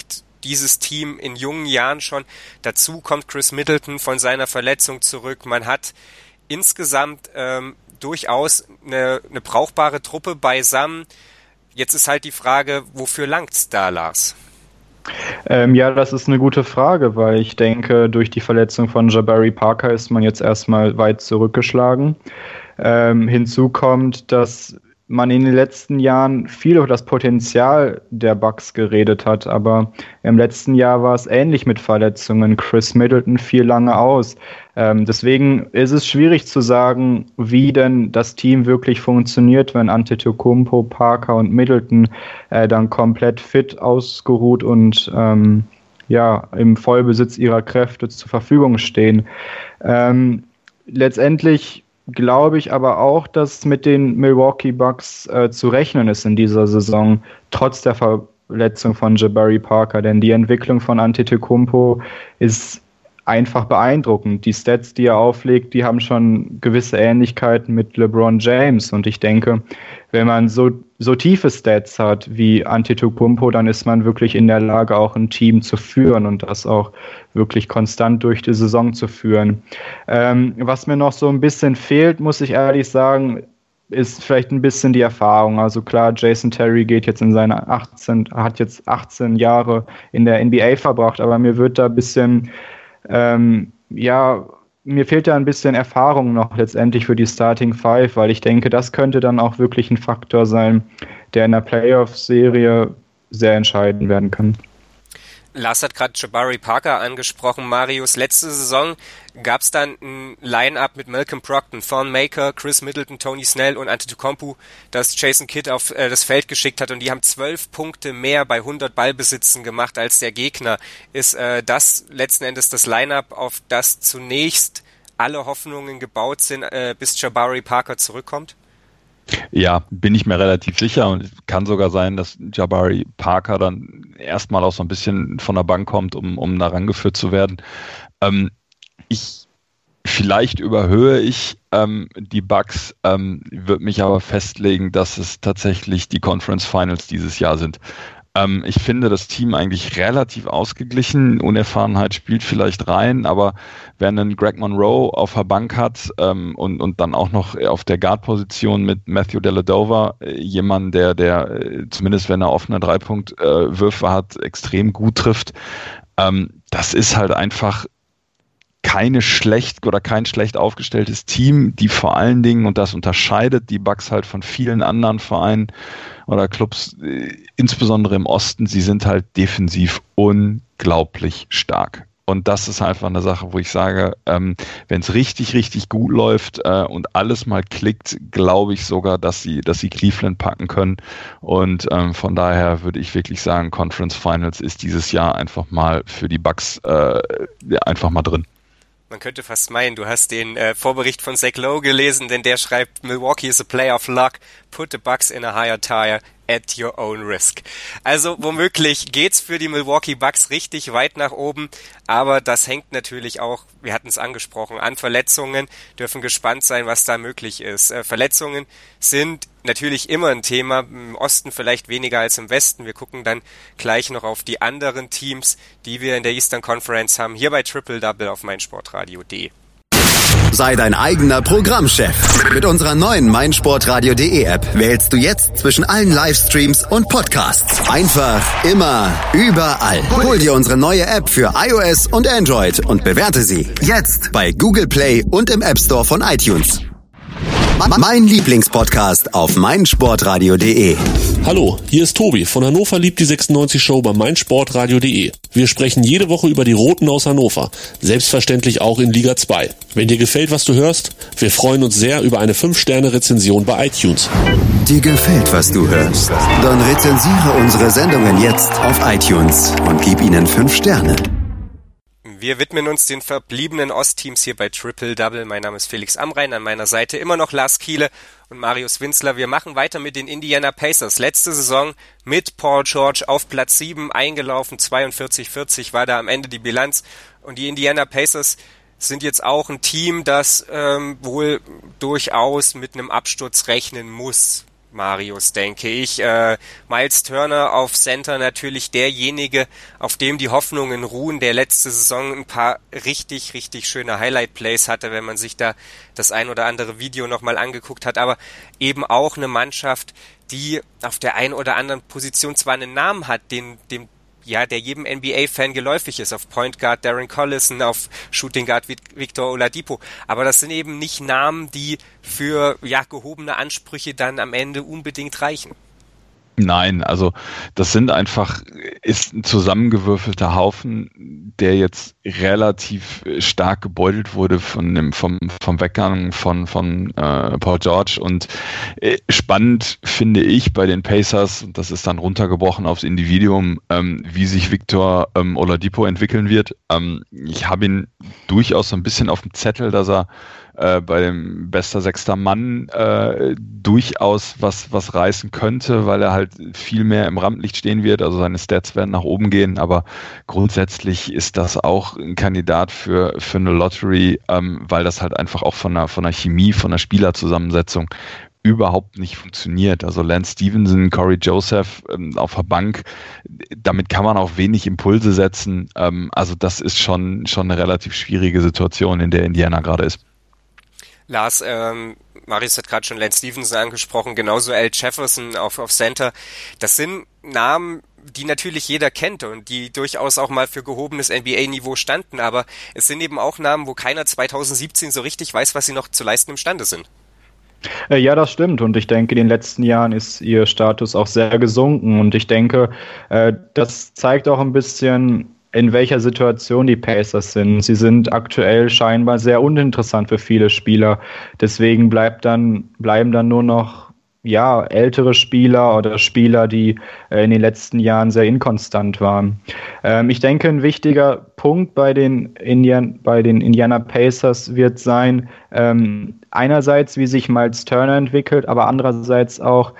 dieses Team in jungen Jahren schon. Dazu kommt Chris Middleton von seiner Verletzung zurück. Man hat insgesamt durchaus eine brauchbare Truppe beisammen. Jetzt ist halt die Frage, wofür langt's da, Lars? Ja, das ist eine gute Frage, weil ich denke, durch die Verletzung von Jabari Parker ist man jetzt erstmal weit zurückgeschlagen. Hinzu kommt, dass man in den letzten Jahren viel über das Potenzial der Bucks geredet hat, aber im letzten Jahr war es ähnlich mit Verletzungen. Chris Middleton fiel lange aus. Deswegen ist es schwierig zu sagen, wie denn das Team wirklich funktioniert, wenn Antetokounmpo, Parker und Middleton dann komplett fit, ausgeruht und im Vollbesitz ihrer Kräfte zur Verfügung stehen. Letztendlich glaube ich aber auch, dass mit den Milwaukee Bucks zu rechnen ist in dieser Saison, trotz der Verletzung von Jabari Parker, denn die Entwicklung von Antetokounmpo ist einfach beeindruckend. Die Stats, die er auflegt, die haben schon gewisse Ähnlichkeiten mit LeBron James und ich denke, wenn man so tiefe Stats hat wie Antetokounmpo, dann ist man wirklich in der Lage, auch ein Team zu führen und das auch wirklich konstant durch die Saison zu führen. Was mir noch so ein bisschen fehlt, muss ich ehrlich sagen, ist vielleicht ein bisschen die Erfahrung. Also klar, Jason Terry geht jetzt hat jetzt 18 Jahre in der NBA verbracht, aber mir wird da ein bisschen mir fehlt da ein bisschen Erfahrung noch letztendlich für die Starting Five, weil ich denke, das könnte dann auch wirklich ein Faktor sein, der in der Playoff-Serie sehr entscheidend werden kann. Lars hat gerade Jabari Parker angesprochen. Marius, letzte Saison gab es dann ein Line-Up mit Malcolm Brogdon, Thon Maker, Chris Middleton, Tony Snell und Antetokounmpo, das Jason Kidd auf das Feld geschickt hat und die haben 12 Punkte mehr bei 100 Ballbesitzen gemacht als der Gegner. Ist das letzten Endes das Line-Up, auf das zunächst alle Hoffnungen gebaut sind, bis Jabari Parker zurückkommt? Ja, bin ich mir relativ sicher und es kann sogar sein, dass Jabari Parker dann erstmal auch so ein bisschen von der Bank kommt, um da rangeführt zu werden. Vielleicht überhöhe ich die Bucks, würde mich aber festlegen, dass es tatsächlich die Conference Finals dieses Jahr sind. Ich finde das Team eigentlich relativ ausgeglichen. Unerfahrenheit spielt vielleicht rein, aber wer einen Greg Monroe auf der Bank hat und dann auch noch auf der Guard-Position mit Matthew Dellavedova, jemand, der zumindest wenn er offene Dreipunkt-Würfe hat, extrem gut trifft, das ist halt einfach kein schlecht aufgestelltes Team, die vor allen Dingen, und das unterscheidet die Bucks halt von vielen anderen Vereinen oder Clubs, insbesondere im Osten, sie sind halt defensiv unglaublich stark. Und das ist einfach eine Sache, wo ich sage, wenn es richtig, richtig gut läuft und alles mal klickt, glaube ich sogar, dass sie Cleveland packen können. Und von daher würde ich wirklich sagen, Conference Finals ist dieses Jahr einfach mal für die Bucks einfach mal drin. Man könnte fast meinen, du hast den Vorbericht von Zach Lowe gelesen, denn der schreibt, Milwaukee is a play of luck, put the Bucks in a higher tier at your own risk. Also womöglich geht's für die Milwaukee Bucks richtig weit nach oben, aber das hängt natürlich auch, wir hatten es angesprochen, an Verletzungen, dürfen gespannt sein, was da möglich ist. Verletzungen sind natürlich immer ein Thema, im Osten vielleicht weniger als im Westen. Wir gucken dann gleich noch auf die anderen Teams, die wir in der Eastern Conference haben, hier bei Triple Double auf meinsportradio.de. Sei dein eigener Programmchef. Mit unserer neuen meinsportradio.de App wählst du jetzt zwischen allen Livestreams und Podcasts. Einfach, immer, überall. Hol dir unsere neue App für iOS und Android und bewerte sie jetzt bei Google Play und im App Store von iTunes. Mein Lieblingspodcast auf meinsportradio.de. Hallo, hier ist Tobi von Hannover liebt die 96 Show bei meinsportradio.de. Wir sprechen jede Woche über die Roten aus Hannover, selbstverständlich auch in Liga 2. Wenn dir gefällt, was du hörst, wir freuen uns sehr über eine 5-Sterne-Rezension bei iTunes. Dir gefällt, was du hörst? Dann rezensiere unsere Sendungen jetzt auf iTunes und gib ihnen 5 Sterne. Wir widmen uns den verbliebenen Ostteams hier bei Triple Double. Mein Name ist Felix Amrain, an meiner Seite immer noch Lars Kiele und Marius Winzler. Wir machen weiter mit den Indiana Pacers. Letzte Saison mit Paul George auf Platz 7 eingelaufen, 42-40 war da am Ende die Bilanz. Und die Indiana Pacers sind jetzt auch ein Team, das wohl durchaus mit einem Absturz rechnen muss. Marius, denke ich. Miles Turner auf Center natürlich derjenige, auf dem die Hoffnungen ruhen, der letzte Saison ein paar richtig, richtig schöne Highlight-Plays hatte, wenn man sich da das ein oder andere Video nochmal angeguckt hat, aber eben auch eine Mannschaft, die auf der einen oder anderen Position zwar einen Namen hat, der jedem NBA-Fan geläufig ist, auf Point Guard Darren Collison, auf Shooting Guard Victor Oladipo, aber das sind eben nicht Namen, die für gehobene Ansprüche dann am Ende unbedingt reichen. Nein, also das ist ein zusammengewürfelter Haufen, der jetzt relativ stark gebeutelt wurde vom Weggang von Paul George, und spannend finde ich bei den Pacers, und das ist dann runtergebrochen aufs Individuum, wie sich Victor Oladipo entwickeln wird. Ich habe ihn durchaus so ein bisschen auf dem Zettel, dass er bei dem bester sechster Mann durchaus was reißen könnte, weil er halt viel mehr im Rampenlicht stehen wird, also seine Stats werden nach oben gehen, aber grundsätzlich ist das auch ein Kandidat für eine Lottery, weil das halt einfach auch von der Chemie, von der Spielerzusammensetzung überhaupt nicht funktioniert. Also Lance Stevenson, Corey Joseph auf der Bank, damit kann man auch wenig Impulse setzen. Also das ist schon eine relativ schwierige Situation, in der Indiana gerade ist. Lars, Marius hat gerade schon Lance Stevenson angesprochen, genauso Al Jefferson auf Center. Das sind Namen, die natürlich jeder kennt und die durchaus auch mal für gehobenes NBA-Niveau standen, aber es sind eben auch Namen, wo keiner 2017 so richtig weiß, was sie noch zu leisten imstande sind. Ja, das stimmt, und ich denke, in den letzten Jahren ist ihr Status auch sehr gesunken, und ich denke, das zeigt auch ein bisschen, in welcher Situation die Pacers sind. Sie sind aktuell scheinbar sehr uninteressant für viele Spieler. Deswegen bleiben dann nur noch ältere Spieler oder Spieler, die in den letzten Jahren sehr inkonstant waren. Ich denke, ein wichtiger Punkt bei den Indiana Pacers wird sein, einerseits, wie sich Miles Turner entwickelt, aber andererseits auch,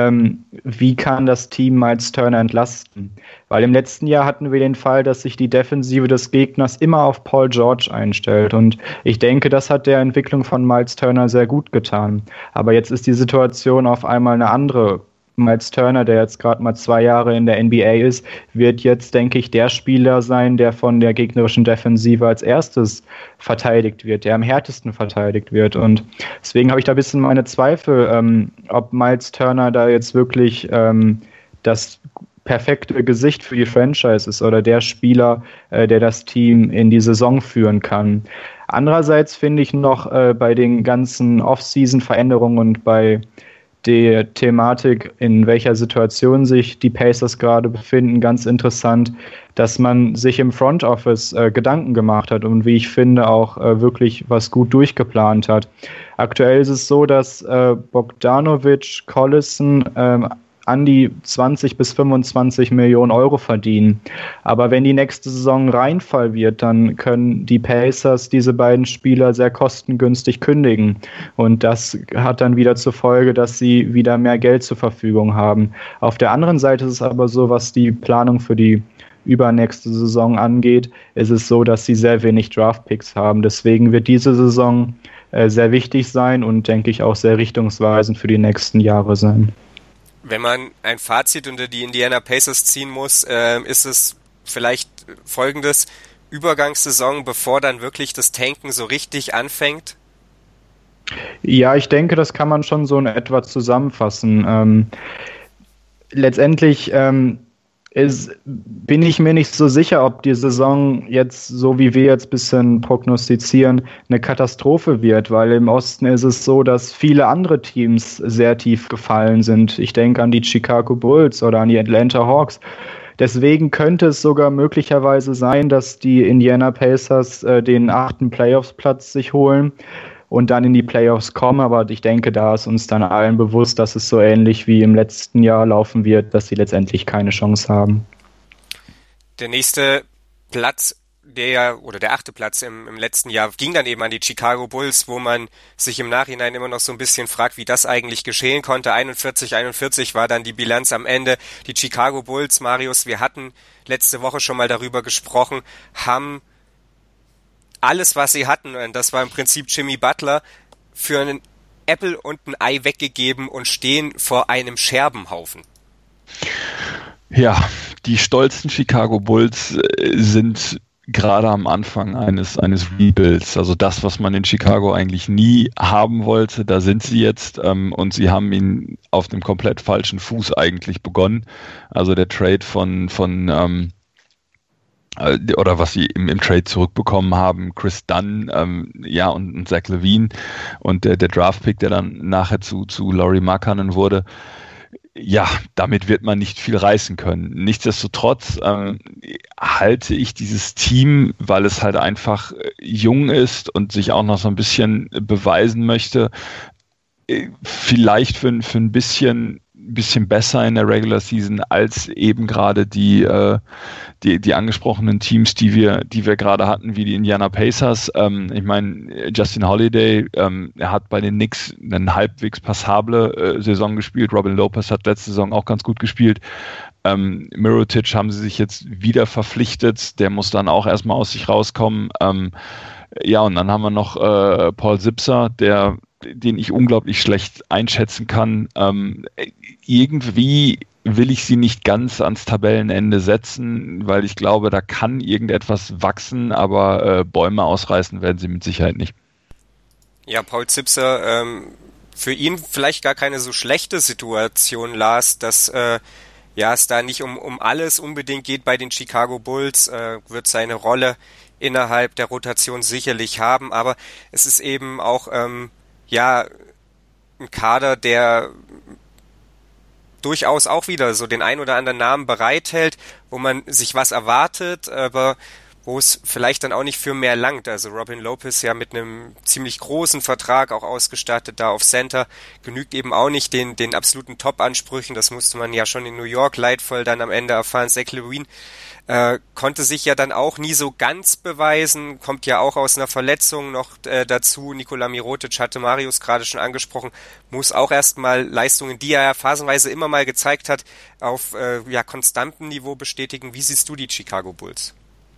wie kann das Team Miles Turner entlasten? Weil im letzten Jahr hatten wir den Fall, dass sich die Defensive des Gegners immer auf Paul George einstellt, und ich denke, das hat der Entwicklung von Miles Turner sehr gut getan. Aber jetzt ist die Situation auf einmal eine andere. Miles Turner, der jetzt gerade mal 2 Jahre in der NBA ist, wird jetzt, denke ich, der Spieler sein, der von der gegnerischen Defensive als erstes verteidigt wird, der am härtesten verteidigt wird. Und deswegen habe ich da ein bisschen meine Zweifel, ob Miles Turner da jetzt wirklich das perfekte Gesicht für die Franchise ist oder der Spieler, der das Team in die Saison führen kann. Andererseits finde ich noch bei den ganzen Off-Season-Veränderungen und bei der Thematik, in welcher Situation sich die Pacers gerade befinden, ganz interessant, dass man sich im Front Office Gedanken gemacht hat und, wie ich finde, auch wirklich was gut durchgeplant hat. Aktuell ist es so, dass Bogdanovic, Collison an die 20 bis 25 Millionen Euro verdienen. Aber wenn die nächste Saison Reinfall wird, dann können die Pacers diese beiden Spieler sehr kostengünstig kündigen. Und das hat dann wieder zur Folge, dass sie wieder mehr Geld zur Verfügung haben. Auf der anderen Seite ist es aber so, was die Planung für die übernächste Saison angeht, ist es so, dass sie sehr wenig Draftpicks haben. Deswegen wird diese Saison sehr wichtig sein und, denke ich, auch sehr richtungsweisend für die nächsten Jahre sein. Wenn man ein Fazit unter die Indiana Pacers ziehen muss, ist es vielleicht folgendes: Übergangssaison, bevor dann wirklich das Tanken so richtig anfängt? Ja, ich denke, das kann man schon so in etwa zusammenfassen. Letztendlich bin ich mir nicht so sicher, ob die Saison jetzt, so wie wir jetzt ein bisschen prognostizieren, eine Katastrophe wird, weil im Osten ist es so, dass viele andere Teams sehr tief gefallen sind. Ich denke an die Chicago Bulls oder an die Atlanta Hawks. Deswegen könnte es sogar möglicherweise sein, dass die Indiana Pacers den 8. Playoffs-Platz sich holen und dann in die Playoffs kommen, aber ich denke, da ist uns dann allen bewusst, dass es so ähnlich wie im letzten Jahr laufen wird, dass sie letztendlich keine Chance haben. Der nächste Platz, der 8. Platz im letzten Jahr, ging dann eben an die Chicago Bulls, wo man sich im Nachhinein immer noch so ein bisschen fragt, wie das eigentlich geschehen konnte. 41-41 war dann die Bilanz am Ende. Die Chicago Bulls, Marius, wir hatten letzte Woche schon mal darüber gesprochen, haben alles, was sie hatten, und das war im Prinzip Jimmy Butler, für einen Äpfel und ein Ei weggegeben und stehen vor einem Scherbenhaufen. Ja, die stolzen Chicago Bulls sind gerade am Anfang eines Rebuilds, also das, was man in Chicago eigentlich nie haben wollte, da sind sie jetzt und sie haben ihn auf dem komplett falschen Fuß eigentlich begonnen. Also der Trade oder was sie im Trade zurückbekommen haben, Chris Dunn, und Zach LaVine und der Draft-Pick, der dann nachher zu Lauri Markkanen wurde. Ja, damit wird man nicht viel reißen können. Nichtsdestotrotz halte ich dieses Team, weil es halt einfach jung ist und sich auch noch so ein bisschen beweisen möchte, vielleicht für ein bisschen besser in der Regular Season als eben gerade die angesprochenen Teams, die wir gerade hatten, wie die Indiana Pacers. Ich meine, Justin Holiday, er hat bei den Knicks eine halbwegs passable Saison gespielt. Robin Lopez hat letzte Saison auch ganz gut gespielt. Mirotic haben sie sich jetzt wieder verpflichtet. Der muss dann auch erstmal aus sich rauskommen. Und dann haben wir noch Paul Zipser, den ich unglaublich schlecht einschätzen kann. Irgendwie will ich sie nicht ganz ans Tabellenende setzen, weil ich glaube, da kann irgendetwas wachsen, aber Bäume ausreißen werden sie mit Sicherheit nicht. Ja, Paul Zipser, für ihn vielleicht gar keine so schlechte Situation, Lars, dass es da nicht um alles unbedingt geht bei den Chicago Bulls, wird seine Rolle innerhalb der Rotation sicherlich haben, aber es ist eben auch ein Kader, der durchaus auch wieder so den ein oder anderen Namen bereithält, wo man sich was erwartet, aber wo es vielleicht dann auch nicht für mehr langt. Also Robin Lopez ja mit einem ziemlich großen Vertrag auch ausgestattet, da auf Center, genügt eben auch nicht den absoluten Top-Ansprüchen. Das musste man ja schon in New York leidvoll dann am Ende erfahren. Zach LaVine konnte sich ja dann auch nie so ganz beweisen, kommt ja auch aus einer Verletzung noch dazu. Nikola Mirotic hatte Marius gerade schon angesprochen, muss auch erstmal Leistungen, die er ja phasenweise immer mal gezeigt hat, auf konstantem Niveau bestätigen. Wie siehst du die Chicago Bulls?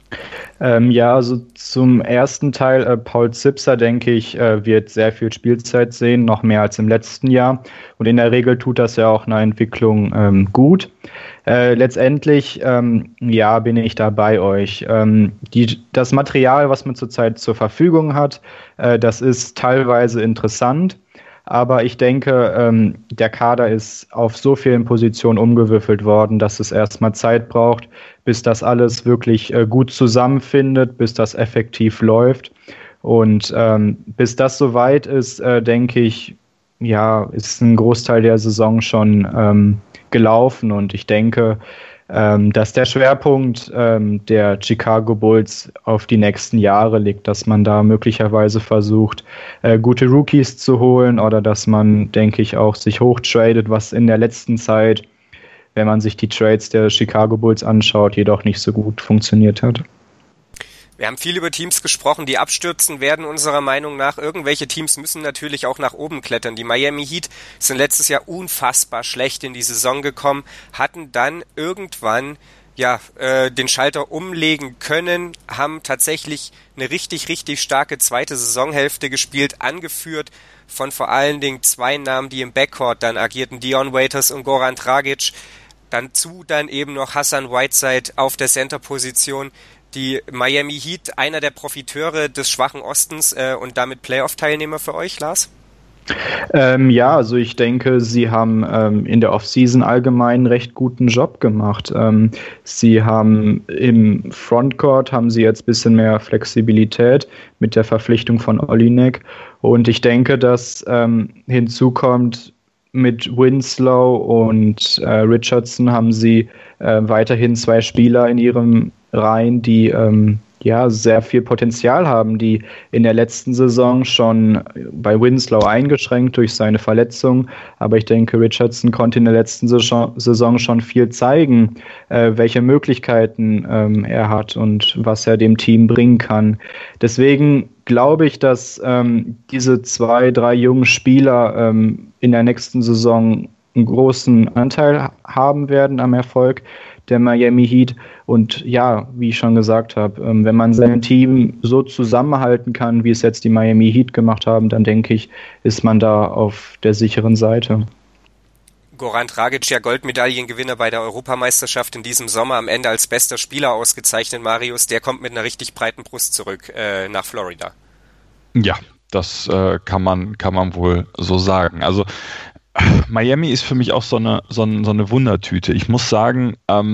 Also zum ersten Teil, Paul Zipser, denke ich, wird sehr viel Spielzeit sehen, noch mehr als im letzten Jahr. Und in der Regel tut das ja auch einer Entwicklung gut. Letztendlich, bin ich da bei euch. Das Material, was man zurzeit zur Verfügung hat, das ist teilweise interessant. Aber ich denke, der Kader ist auf so vielen Positionen umgewürfelt worden, dass es erstmal Zeit braucht, bis das alles wirklich gut zusammenfindet, bis das effektiv läuft. Und bis das soweit ist, denke ich, ist ein Großteil der Saison schon gelaufen. Und ich denke, dass der Schwerpunkt der Chicago Bulls auf die nächsten Jahre liegt, dass man da möglicherweise versucht, gute Rookies zu holen oder dass man, denke ich, auch sich hochtradet, was in der letzten Zeit, wenn man sich die Trades der Chicago Bulls anschaut, jedoch nicht so gut funktioniert hat. Wir haben viel über Teams gesprochen, die abstürzen werden unserer Meinung nach. Irgendwelche Teams müssen natürlich auch nach oben klettern. Die Miami Heat sind letztes Jahr unfassbar schlecht in die Saison gekommen, hatten dann irgendwann den Schalter umlegen können, haben tatsächlich eine richtig, richtig starke zweite Saisonhälfte gespielt, angeführt von vor allen Dingen zwei Namen, die im Backcourt dann agierten, Dion Waiters und Goran Dragic. Dann eben noch Hassan Whiteside auf der Center-Position. Die Miami Heat, einer der Profiteure des schwachen Ostens und damit Playoff-Teilnehmer für euch, Lars? Also ich denke, sie haben in der Offseason allgemein einen recht guten Job gemacht. Sie haben im Frontcourt haben sie jetzt ein bisschen mehr Flexibilität mit der Verpflichtung von Olynyk. Und ich denke, dass hinzukommt, mit Winslow und Richardson haben sie weiterhin zwei Spieler in ihrem Reihen, die sehr viel Potenzial haben, die in der letzten Saison schon bei Winslow eingeschränkt durch seine Verletzung, aber ich denke, Richardson konnte in der letzten Saison schon viel zeigen, welche Möglichkeiten er hat und was er dem Team bringen kann. Deswegen glaube ich, dass diese 2-3 jungen Spieler in der nächsten Saison einen großen Anteil haben werden am Erfolg. der Miami Heat. Und ja, wie ich schon gesagt habe, wenn man sein Team so zusammenhalten kann, wie es jetzt die Miami Heat gemacht haben, dann denke ich, ist man da auf der sicheren Seite. Goran Dragic, ja Goldmedaillengewinner bei der Europameisterschaft in diesem Sommer, am Ende als bester Spieler ausgezeichnet, Marius, der kommt mit einer richtig breiten Brust zurück nach Florida. Ja, das kann man wohl so sagen. Also Miami ist für mich auch so eine Wundertüte. Ich muss sagen,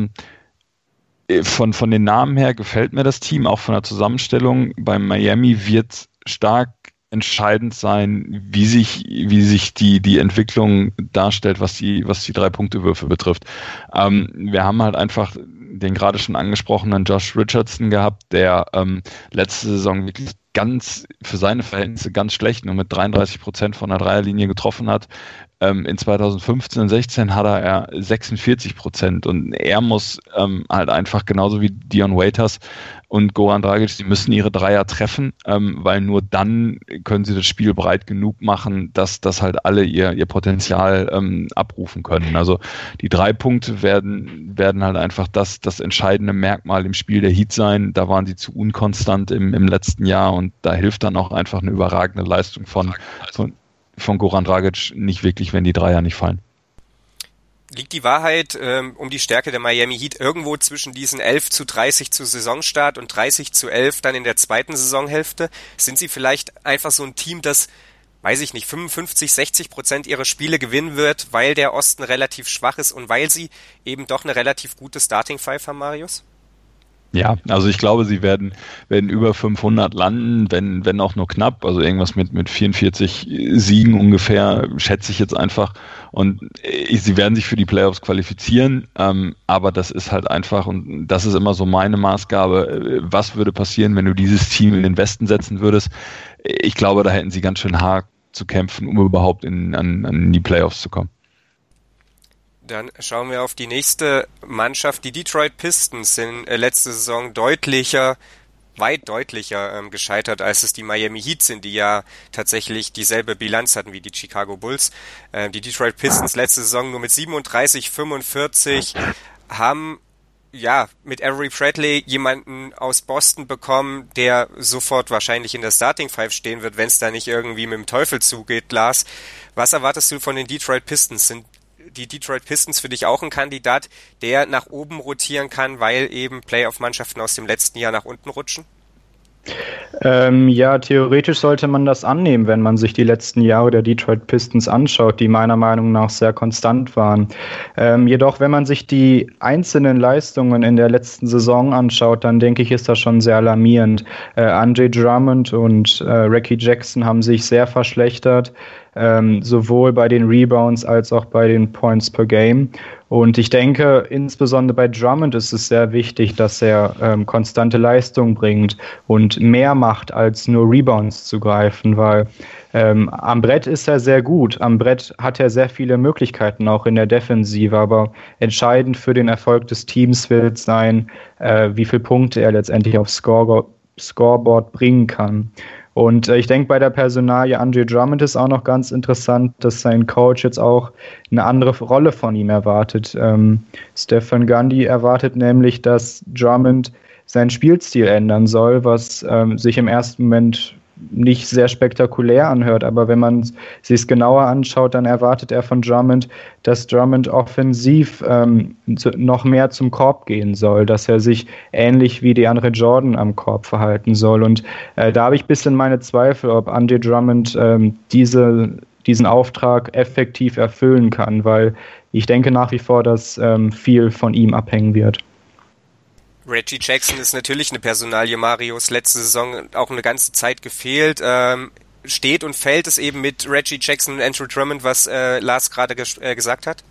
von den Namen her gefällt mir das Team, auch von der Zusammenstellung. Bei Miami wird stark entscheidend sein, wie sich die Entwicklung darstellt, was die 3-Punkte-Würfe betrifft. Wir haben halt einfach den gerade schon angesprochenen Josh Richardson gehabt, der letzte Saison wirklich für seine Verhältnisse ganz schlecht, nur mit 33% von der Dreierlinie getroffen hat. In 2015, 16 hatte er 46% und er muss halt einfach genauso wie Dion Waiters und Goran Dragic, sie müssen ihre Dreier treffen, weil nur dann können sie das Spiel breit genug machen, dass halt alle ihr Potenzial abrufen können. Also die 3 Punkte werden halt einfach das entscheidende Merkmal im Spiel der Heat sein. Da waren sie zu unkonstant im letzten Jahr und da hilft dann auch einfach eine überragende Leistung von Goran Dragic nicht wirklich, wenn die Dreier nicht fallen. Liegt die Wahrheit um die Stärke der Miami Heat irgendwo zwischen diesen 11:30 zu Saisonstart und 30:11 dann in der zweiten Saisonhälfte? Sind sie vielleicht einfach so ein Team, das, weiß ich nicht, 55-60% ihrer Spiele gewinnen wird, weil der Osten relativ schwach ist und weil sie eben doch eine relativ gute Starting Five haben, Marius? Ja, also ich glaube, sie werden über 500 landen, wenn auch nur knapp, also irgendwas mit 44 Siegen ungefähr, schätze ich jetzt einfach. Und sie werden sich für die Playoffs qualifizieren, aber das ist halt einfach, und das ist immer so meine Maßgabe, was würde passieren, wenn du dieses Team in den Westen setzen würdest? Ich glaube, da hätten sie ganz schön hart zu kämpfen, um überhaupt an die Playoffs zu kommen. Dann schauen wir auf die nächste Mannschaft. Die Detroit Pistons sind letzte Saison weit deutlicher gescheitert, als es die Miami Heat sind, die ja tatsächlich dieselbe Bilanz hatten wie die Chicago Bulls. Die Detroit Pistons letzte Saison nur mit 37-45 haben mit Avery Bradley jemanden aus Boston bekommen, der sofort wahrscheinlich in der Starting Five stehen wird, wenn es da nicht irgendwie mit dem Teufel zugeht, Lars. Was erwartest du von den Detroit Pistons? Sind die Detroit Pistons für dich auch ein Kandidat, der nach oben rotieren kann, weil eben Playoff-Mannschaften aus dem letzten Jahr nach unten rutschen? Ja, theoretisch sollte man das annehmen, wenn man sich die letzten Jahre der Detroit Pistons anschaut, die meiner Meinung nach sehr konstant waren. Jedoch, wenn man sich die einzelnen Leistungen in der letzten Saison anschaut, dann denke ich, ist das schon sehr alarmierend. Andre Drummond und Reggie Jackson haben sich sehr verschlechtert, sowohl bei den Rebounds als auch bei den Points per Game. Und ich denke, insbesondere bei Drummond ist es sehr wichtig, dass er konstante Leistung bringt und mehr macht, als nur Rebounds zu greifen, weil am Brett ist er sehr gut. Am Brett hat er sehr viele Möglichkeiten, auch in der Defensive, aber entscheidend für den Erfolg des Teams wird sein, wie viele Punkte er letztendlich aufs Scoreboard bringen kann. Und ich denke, bei der Personalie Andre Drummond ist auch noch ganz interessant, dass sein Coach jetzt auch eine andere Rolle von ihm erwartet. Stephen Gundy erwartet nämlich, dass Drummond seinen Spielstil ändern soll, was sich im ersten Moment nicht sehr spektakulär anhört, aber wenn man sich es genauer anschaut, dann erwartet er von Drummond, dass Drummond offensiv noch mehr zum Korb gehen soll, dass er sich ähnlich wie DeAndre Jordan am Korb verhalten soll. Und da habe ich ein bisschen meine Zweifel, ob Andre Drummond diesen Auftrag effektiv erfüllen kann, weil ich denke nach wie vor, dass viel von ihm abhängen wird. Reggie Jackson ist natürlich eine Personalie, Marius, letzte Saison auch eine ganze Zeit gefehlt. Steht und fällt es eben mit Reggie Jackson und Andrew Drummond, was Lars gerade gesagt hat?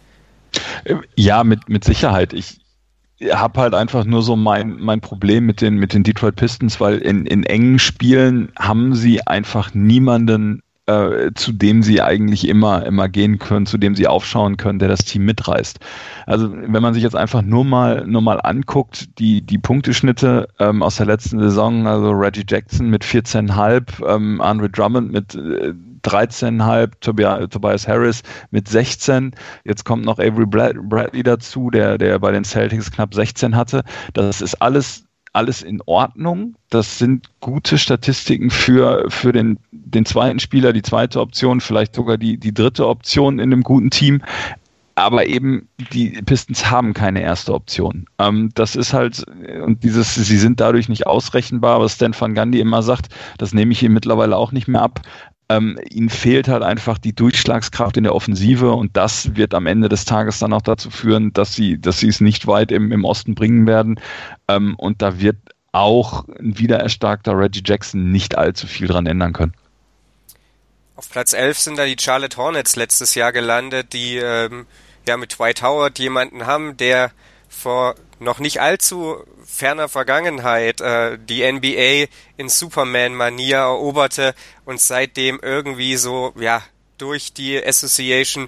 Ja, mit Sicherheit. Ich habe halt einfach nur so mein Problem mit den Detroit Pistons, weil in engen Spielen haben sie einfach niemanden, zu dem sie eigentlich immer gehen können, zu dem sie aufschauen können, der das Team mitreißt. Also wenn man sich jetzt einfach nur mal anguckt, die Punkteschnitte aus der letzten Saison, also Reggie Jackson mit 14,5, Andre Drummond mit 13,5, Tobias Harris mit 16. Jetzt kommt noch Avery Bradley dazu, der bei den Celtics knapp 16 hatte. Das ist alles in Ordnung. Das sind gute Statistiken für den zweiten Spieler, die zweite Option, vielleicht sogar die dritte Option in einem guten Team. Aber eben, die Pistons haben keine erste Option. Das ist halt, und sie sind dadurch nicht ausrechenbar, was Stan Van Gundy immer sagt, das nehme ich ihm mittlerweile auch nicht mehr ab. Ihnen fehlt halt einfach die Durchschlagskraft in der Offensive und das wird am Ende des Tages dann auch dazu führen, dass sie es nicht weit im Osten bringen werden. Und da wird auch ein wiedererstarkter Reggie Jackson nicht allzu viel dran ändern können. Auf Platz 11 sind da die Charlotte Hornets letztes Jahr gelandet, die mit Dwight Howard jemanden haben, der vor noch nicht allzu ferner Vergangenheit die NBA in Superman-Manier eroberte und seitdem irgendwie so durch die Association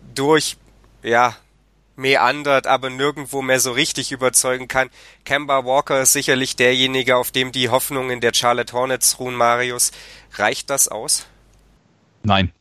meandert, aber nirgendwo mehr so richtig überzeugen kann. Kemba Walker ist sicherlich derjenige, auf dem die Hoffnungen der Charlotte Hornets ruhen, Marius. Reicht das aus? Nein.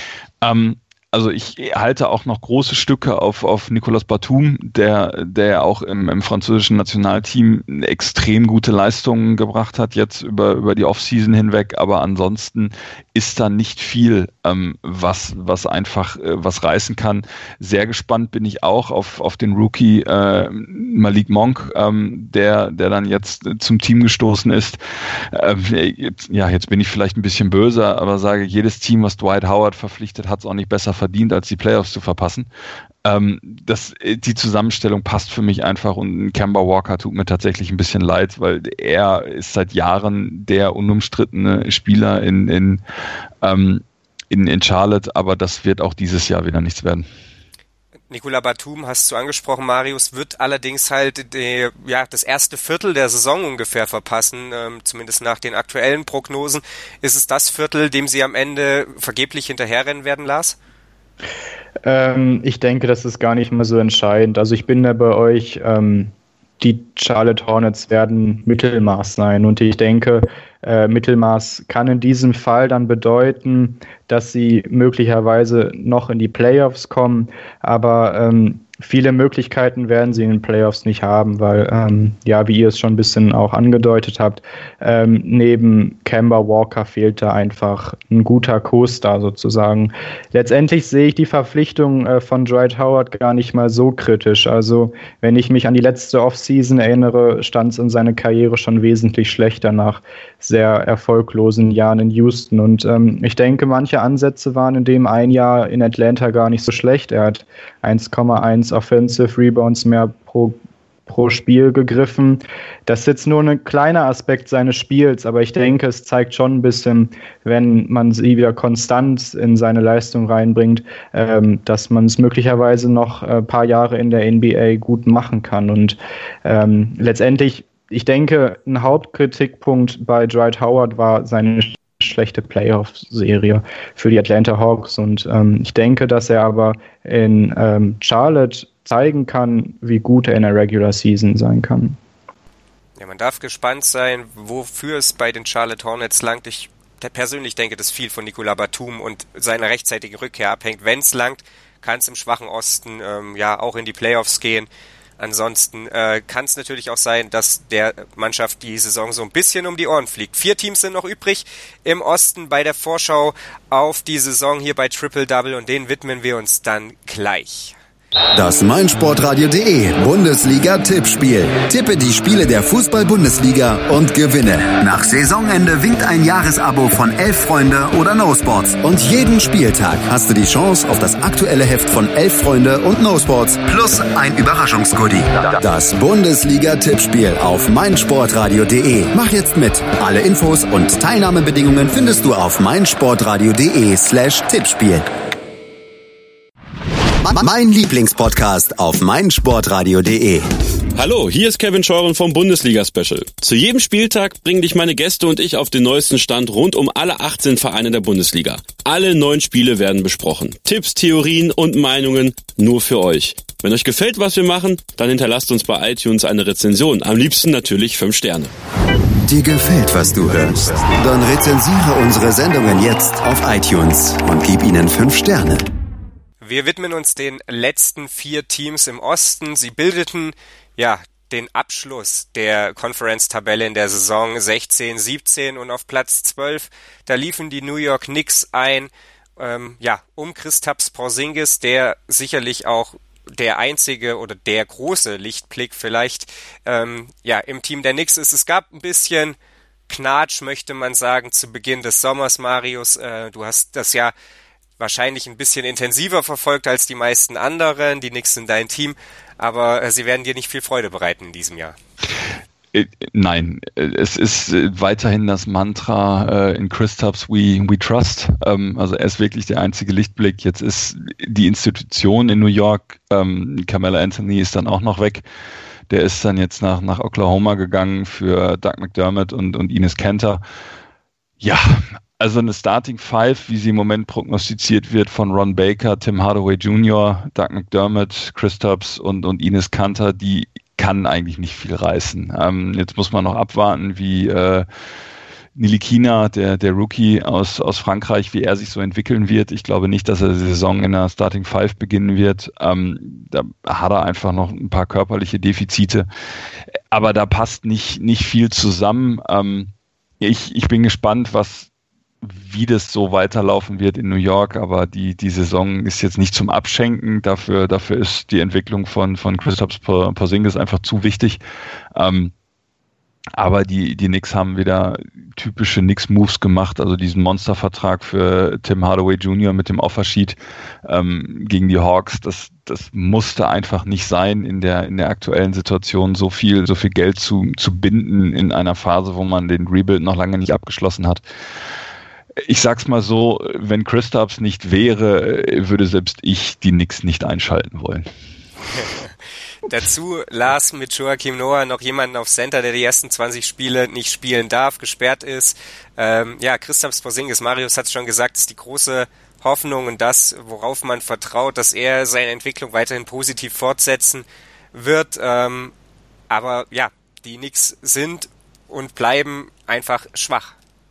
Also ich halte auch noch große Stücke auf Nicolas Batum, der auch im französischen Nationalteam extrem gute Leistungen gebracht hat, jetzt über die Offseason hinweg, aber ansonsten ist da nicht viel, was reißen kann. Sehr gespannt bin ich auch auf den Rookie Malik Monk, der dann jetzt zum Team gestoßen ist. Jetzt bin ich vielleicht ein bisschen böse, aber sage, jedes Team, was Dwight Howard verpflichtet, hat es auch nicht besser verdient, als die Playoffs zu verpassen. Die Zusammenstellung passt für mich einfach und Kemba Walker tut mir tatsächlich ein bisschen leid, weil er ist seit Jahren der unumstrittene Spieler in Charlotte, aber das wird auch dieses Jahr wieder nichts werden. Nicolas Batum hast du angesprochen, Marius, wird allerdings halt das erste Viertel der Saison ungefähr verpassen, zumindest nach den aktuellen Prognosen. Ist es das Viertel, dem sie am Ende vergeblich hinterherrennen werden, Lars? Ich denke, das ist gar nicht mal so entscheidend. Also ich bin da bei euch, die Charlotte Hornets werden Mittelmaß sein und ich denke, Mittelmaß kann in diesem Fall dann bedeuten, dass sie möglicherweise noch in die Playoffs kommen, aber viele Möglichkeiten werden sie in den Playoffs nicht haben, weil, wie ihr es schon ein bisschen auch angedeutet habt, neben Kemba Walker fehlt da einfach ein guter Co-Star sozusagen. Letztendlich sehe ich die Verpflichtung von Dwight Howard gar nicht mal so kritisch. Also wenn ich mich an die letzte Offseason erinnere, stand es in seiner Karriere schon wesentlich schlechter nach sehr erfolglosen Jahren in Houston. Und ich denke, manche Ansätze waren in dem ein Jahr in Atlanta gar nicht so schlecht. Er hat 1,1 Offensive Rebounds mehr pro Spiel gegriffen. Das ist jetzt nur ein kleiner Aspekt seines Spiels, aber ich denke, es zeigt schon ein bisschen, wenn man sie wieder konstant in seine Leistung reinbringt, dass man es möglicherweise noch ein paar Jahre in der NBA gut machen kann. Und letztendlich, ich denke, ein Hauptkritikpunkt bei Dwight Howard war seine schlechte Playoff-Serie für die Atlanta Hawks und ich denke, dass er aber in Charlotte zeigen kann, wie gut er in der Regular Season sein kann. Ja, man darf gespannt sein, wofür es bei den Charlotte Hornets langt. Ich persönlich denke, dass viel von Nicolas Batum und seiner rechtzeitigen Rückkehr abhängt. Wenn es langt, kann es im schwachen Osten auch in die Playoffs gehen. Ansonsten kann es natürlich auch sein, dass der Mannschaft die Saison so ein bisschen um die Ohren fliegt. 4 Teams sind noch übrig im Osten bei der Vorschau auf die Saison hier bei Triple Double und denen widmen wir uns dann gleich. Das meinsportradio.de Bundesliga-Tippspiel. Tippe die Spiele der Fußball-Bundesliga und gewinne. Nach Saisonende winkt ein Jahresabo von 11 Freunde oder No Sports. Und jeden Spieltag hast du die Chance auf das aktuelle Heft von 11 Freunde und No Sports plus ein Überraschungsgoodie. Das Bundesliga-Tippspiel auf meinsportradio.de. Mach jetzt mit. Alle Infos und Teilnahmebedingungen findest du auf meinsportradio.de/Tippspiel. Mein Lieblingspodcast auf meinsportradio.de. Hallo, hier ist Kevin Scheuren vom Bundesliga-Special. Zu jedem Spieltag bringen dich meine Gäste und ich auf den neuesten Stand rund um alle 18 Vereine der Bundesliga. Alle 9 Spiele werden besprochen. Tipps, Theorien und Meinungen nur für euch. Wenn euch gefällt, was wir machen, dann hinterlasst uns bei iTunes eine Rezension. Am liebsten natürlich 5 Sterne. Dir gefällt, was du hörst? Dann rezensiere unsere Sendungen jetzt auf iTunes und gib ihnen 5 Sterne. Wir widmen uns den letzten 4 Teams im Osten. Sie bildeten den Abschluss der Conference-Tabelle in der Saison 16/17 und auf Platz 12, da liefen die New York Knicks ein, um Kristaps Porzingis, der sicherlich auch der einzige oder der große Lichtblick vielleicht im Team der Knicks ist. Es gab ein bisschen Knatsch, möchte man sagen, zu Beginn des Sommers, Marius. Du hast das ja wahrscheinlich ein bisschen intensiver verfolgt als die meisten anderen. Die Knicks sind dein Team, aber sie werden dir nicht viel Freude bereiten in diesem Jahr. Nein, es ist weiterhin das Mantra in Kristaps we trust. Also er ist wirklich der einzige Lichtblick. Jetzt ist die Institution in New York, Carmelo Anthony ist dann auch noch weg. Der ist dann jetzt nach Oklahoma gegangen für Doug McDermott und Enes Kanter. Ja, also eine Starting Five, wie sie im Moment prognostiziert wird von Ron Baker, Tim Hardaway Jr., Doug McDermott, Kristaps und Enes Kanter, die kann eigentlich nicht viel reißen. Jetzt muss man noch abwarten, wie Ntilikina, der Rookie aus Frankreich, wie er sich so entwickeln wird. Ich glaube nicht, dass er die Saison in der Starting Five beginnen wird. Da hat er einfach noch ein paar körperliche Defizite. Aber da passt nicht viel zusammen. Ich bin gespannt, wie das so weiterlaufen wird in New York, aber die Saison ist jetzt nicht zum Abschenken. Dafür ist die Entwicklung von Kristaps Porzingis einfach zu wichtig. Aber die Knicks haben wieder typische Knicks-Moves gemacht, also diesen Monstervertrag für Tim Hardaway Jr. mit dem Offersheet gegen die Hawks. Das musste einfach nicht sein in der aktuellen Situation, so viel Geld zu binden in einer Phase, wo man den Rebuild noch lange nicht abgeschlossen hat. Ich sag's mal so, wenn Kristaps nicht wäre, würde selbst ich die Knicks nicht einschalten wollen. Dazu las mit Joakim Noah noch jemanden auf Center, der die ersten 20 Spiele nicht spielen darf, gesperrt ist. Kristaps Porzingis, Marius hat es schon gesagt, ist die große Hoffnung und das, worauf man vertraut, dass er seine Entwicklung weiterhin positiv fortsetzen wird. Aber die Knicks sind und bleiben einfach schwach.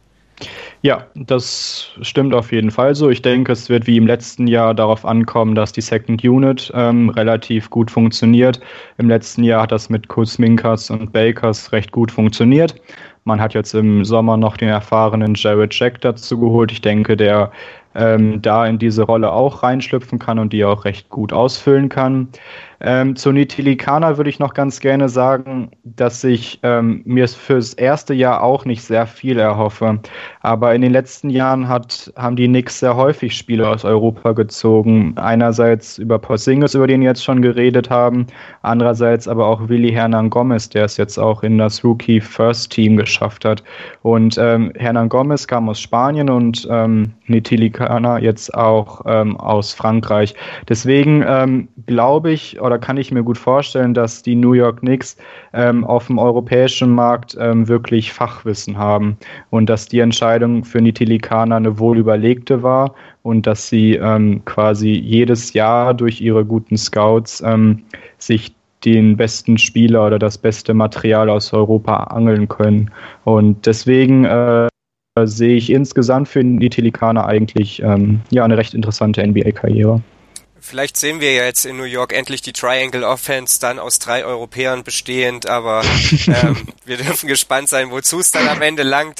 Ja, das stimmt auf jeden Fall so. Ich denke, es wird wie im letzten Jahr darauf ankommen, dass die Second Unit relativ gut funktioniert. Im letzten Jahr hat das mit Kuzminkas und Bakers recht gut funktioniert. Man hat jetzt im Sommer noch den erfahrenen Jared Jack dazu geholt. Ich denke, der da in diese Rolle auch reinschlüpfen kann und die auch recht gut ausfüllen kann. Zu Ntilikina würde ich noch ganz gerne sagen, dass ich mir fürs erste Jahr auch nicht sehr viel erhoffe. Aber in den letzten Jahren haben die Knicks sehr häufig Spieler aus Europa gezogen. Einerseits über Porzingis, über den wir jetzt schon geredet haben. Andererseits aber auch Willy Hernangomez, der es jetzt auch in das Rookie First Team geschafft hat. Und Hernangomez kam aus Spanien und Ntilikina jetzt auch aus Frankreich. Deswegen glaube ich, oder kann ich mir gut vorstellen, dass die New York Knicks auf dem europäischen Markt wirklich Fachwissen haben und dass die Entscheidung für Ntilikina eine wohlüberlegte war und dass sie quasi jedes Jahr durch ihre guten Scouts sich den besten Spieler oder das beste Material aus Europa angeln können. Und deswegen sehe ich insgesamt für Ntilikina eigentlich eine recht interessante NBA-Karriere. Vielleicht sehen wir ja jetzt in New York endlich die Triangle Offense dann aus 3 Europäern bestehend, aber wir dürfen gespannt sein, wozu es dann am Ende langt.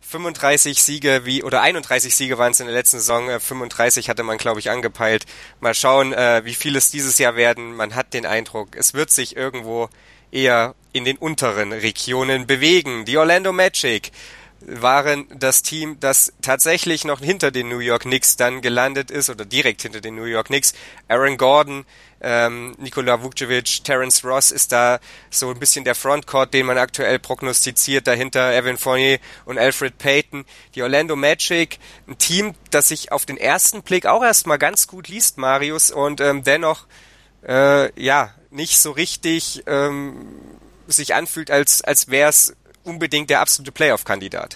31 Siege oder 31 Siege waren es in der letzten Saison, 35 hatte man, glaube ich, angepeilt. Mal schauen, wie viel es dieses Jahr werden. Man hat den Eindruck, es wird sich irgendwo eher in den unteren Regionen bewegen. Die Orlando Magic waren das Team, das tatsächlich noch hinter den New York Knicks dann gelandet ist, oder direkt hinter den New York Knicks. Aaron Gordon, Nikola Vukcevic, Terrence Ross ist da so ein bisschen der Frontcourt, den man aktuell prognostiziert. Dahinter Evan Fournier und Elfrid Payton. Die Orlando Magic, ein Team, das sich auf den ersten Blick auch erstmal ganz gut liest, Marius, und dennoch nicht so richtig sich anfühlt, als wäre es unbedingt der absolute Playoff-Kandidat.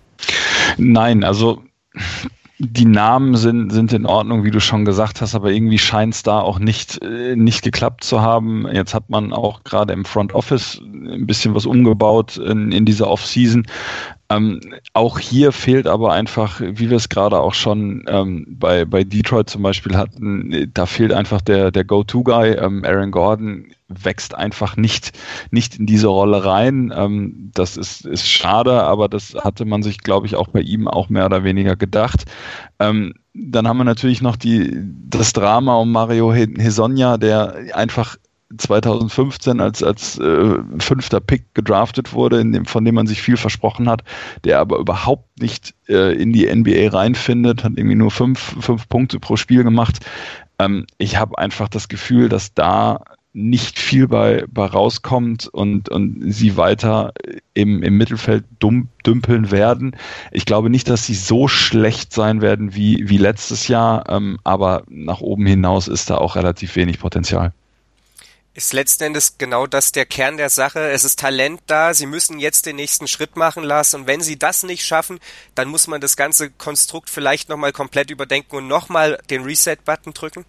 Nein, also die Namen sind in Ordnung, wie du schon gesagt hast, aber irgendwie scheint es da auch nicht geklappt zu haben. Jetzt hat man auch gerade im Front Office ein bisschen was umgebaut in dieser Offseason. Auch hier fehlt aber einfach, wie wir es gerade auch schon bei Detroit zum Beispiel hatten, da fehlt einfach der Go-To-Guy. Aaron Gordon wächst einfach nicht in diese Rolle rein. Das ist schade, aber das hatte man sich, glaube ich, auch bei ihm auch mehr oder weniger gedacht. Dann haben wir natürlich noch das Drama um Mario Hezonja, der einfach 2015 als 5. Pick gedraftet wurde, von dem man sich viel versprochen hat, der aber überhaupt nicht in die NBA reinfindet, hat irgendwie nur 5 Punkte pro Spiel gemacht. Ich habe einfach das Gefühl, dass da nicht viel bei rauskommt und sie weiter im Mittelfeld dümpeln werden. Ich glaube nicht, dass sie so schlecht sein werden wie letztes Jahr, aber nach oben hinaus ist da auch relativ wenig Potenzial. Ist letzten Endes genau das der Kern der Sache. Es ist Talent da, sie müssen jetzt den nächsten Schritt machen, Lars, und wenn sie das nicht schaffen, dann muss man das ganze Konstrukt vielleicht nochmal komplett überdenken und nochmal den Reset-Button drücken?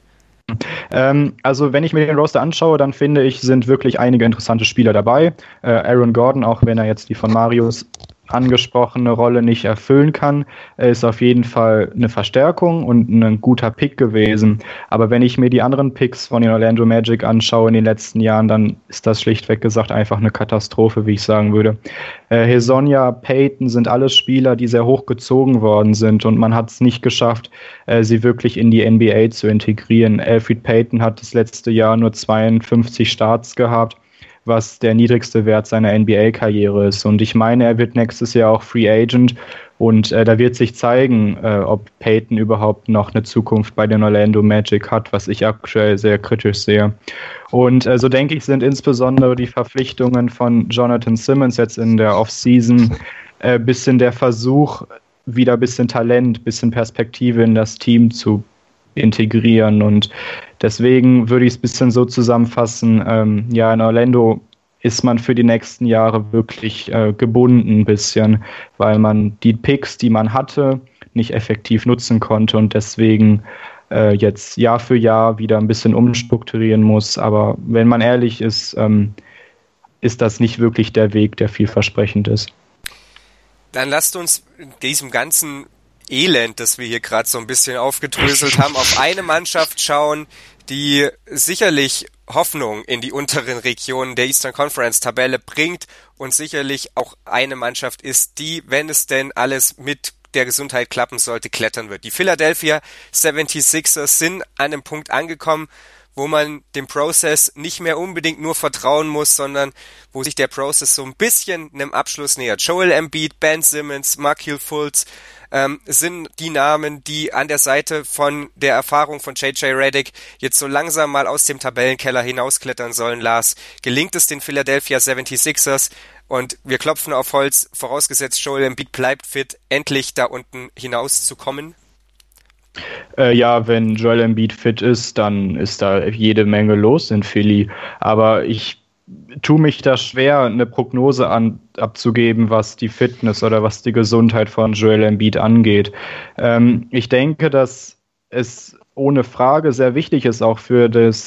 Also wenn ich mir den Roster anschaue, dann finde ich, sind wirklich einige interessante Spieler dabei. Aaron Gordon, auch wenn er jetzt die von Marius angesprochene Rolle nicht erfüllen kann, ist auf jeden Fall eine Verstärkung und ein guter Pick gewesen. Aber wenn ich mir die anderen Picks von den Orlando Magic anschaue in den letzten Jahren, dann ist das schlichtweg gesagt einfach eine Katastrophe, wie ich sagen würde. Hezonja, Payton sind alles Spieler, die sehr hoch gezogen worden sind und man hat es nicht geschafft, sie wirklich in die NBA zu integrieren. Elfrid Payton hat das letzte Jahr nur 52 Starts gehabt, was der niedrigste Wert seiner NBA-Karriere ist. Und ich meine, er wird nächstes Jahr auch Free Agent und da wird sich zeigen, ob Payton überhaupt noch eine Zukunft bei den Orlando Magic hat, was ich aktuell sehr kritisch sehe. Und so denke ich, sind insbesondere die Verpflichtungen von Jonathan Simmons jetzt in der Offseason bisschen der Versuch, wieder ein bisschen Talent, ein bisschen Perspektive in das Team zu integrieren, und deswegen würde ich es ein bisschen so zusammenfassen, in Orlando ist man für die nächsten Jahre wirklich gebunden ein bisschen, weil man die Picks, die man hatte, nicht effektiv nutzen konnte und deswegen jetzt Jahr für Jahr wieder ein bisschen umstrukturieren muss, aber wenn man ehrlich ist, ist das nicht wirklich der Weg, der vielversprechend ist. Dann lasst uns diesem ganzen Elend, das wir hier gerade so ein bisschen aufgedröselt haben, auf eine Mannschaft schauen, die sicherlich Hoffnung in die unteren Regionen der Eastern Conference Tabelle bringt und sicherlich auch eine Mannschaft ist, die, wenn es denn alles mit der Gesundheit klappen sollte, klettern wird. Die Philadelphia 76ers sind an einem Punkt angekommen, wo man dem Prozess nicht mehr unbedingt nur vertrauen muss, sondern wo sich der Prozess so ein bisschen einem Abschluss nähert. Joel Embiid, Ben Simmons, Markelle Fultz sind die Namen, die an der Seite von der Erfahrung von JJ Redick jetzt so langsam mal aus dem Tabellenkeller hinausklettern sollen. Lars, gelingt es den Philadelphia 76ers, und wir klopfen auf Holz, vorausgesetzt Joel Embiid bleibt fit, endlich da unten hinauszukommen? Wenn Joel Embiid fit ist, dann ist da jede Menge los in Philly. Aber ich tue mich da schwer, eine Prognose abzugeben, was die Fitness oder was die Gesundheit von Joel Embiid angeht. Ich denke, dass es ohne Frage sehr wichtig ist, auch für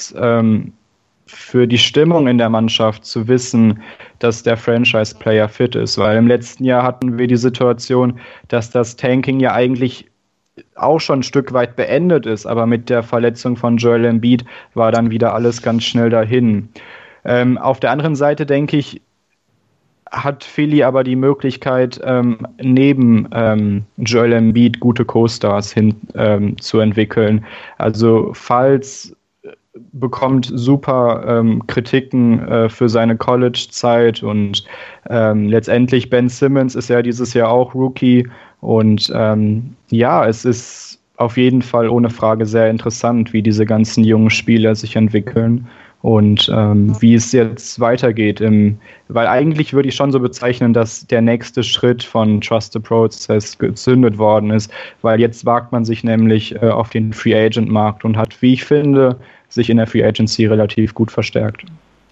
die Stimmung in der Mannschaft zu wissen, dass der Franchise-Player fit ist. Weil im letzten Jahr hatten wir die Situation, dass das Tanking ja eigentlich auch schon ein Stück weit beendet ist, aber mit der Verletzung von Joel Embiid war dann wieder alles ganz schnell dahin. Auf der anderen Seite, denke ich, hat Philly aber die Möglichkeit, neben Joel Embiid gute Co-Stars zu entwickeln. Also falls bekommt super Kritiken für seine College-Zeit und letztendlich Ben Simmons ist ja dieses Jahr auch Rookie und es ist auf jeden Fall ohne Frage sehr interessant, wie diese ganzen jungen Spieler sich entwickeln und wie es jetzt weitergeht. Weil eigentlich würde ich schon so bezeichnen, dass der nächste Schritt von Trust the Process gezündet worden ist, weil jetzt wagt man sich nämlich auf den Free Agent Markt und hat, wie ich finde, sich in der Free Agency relativ gut verstärkt.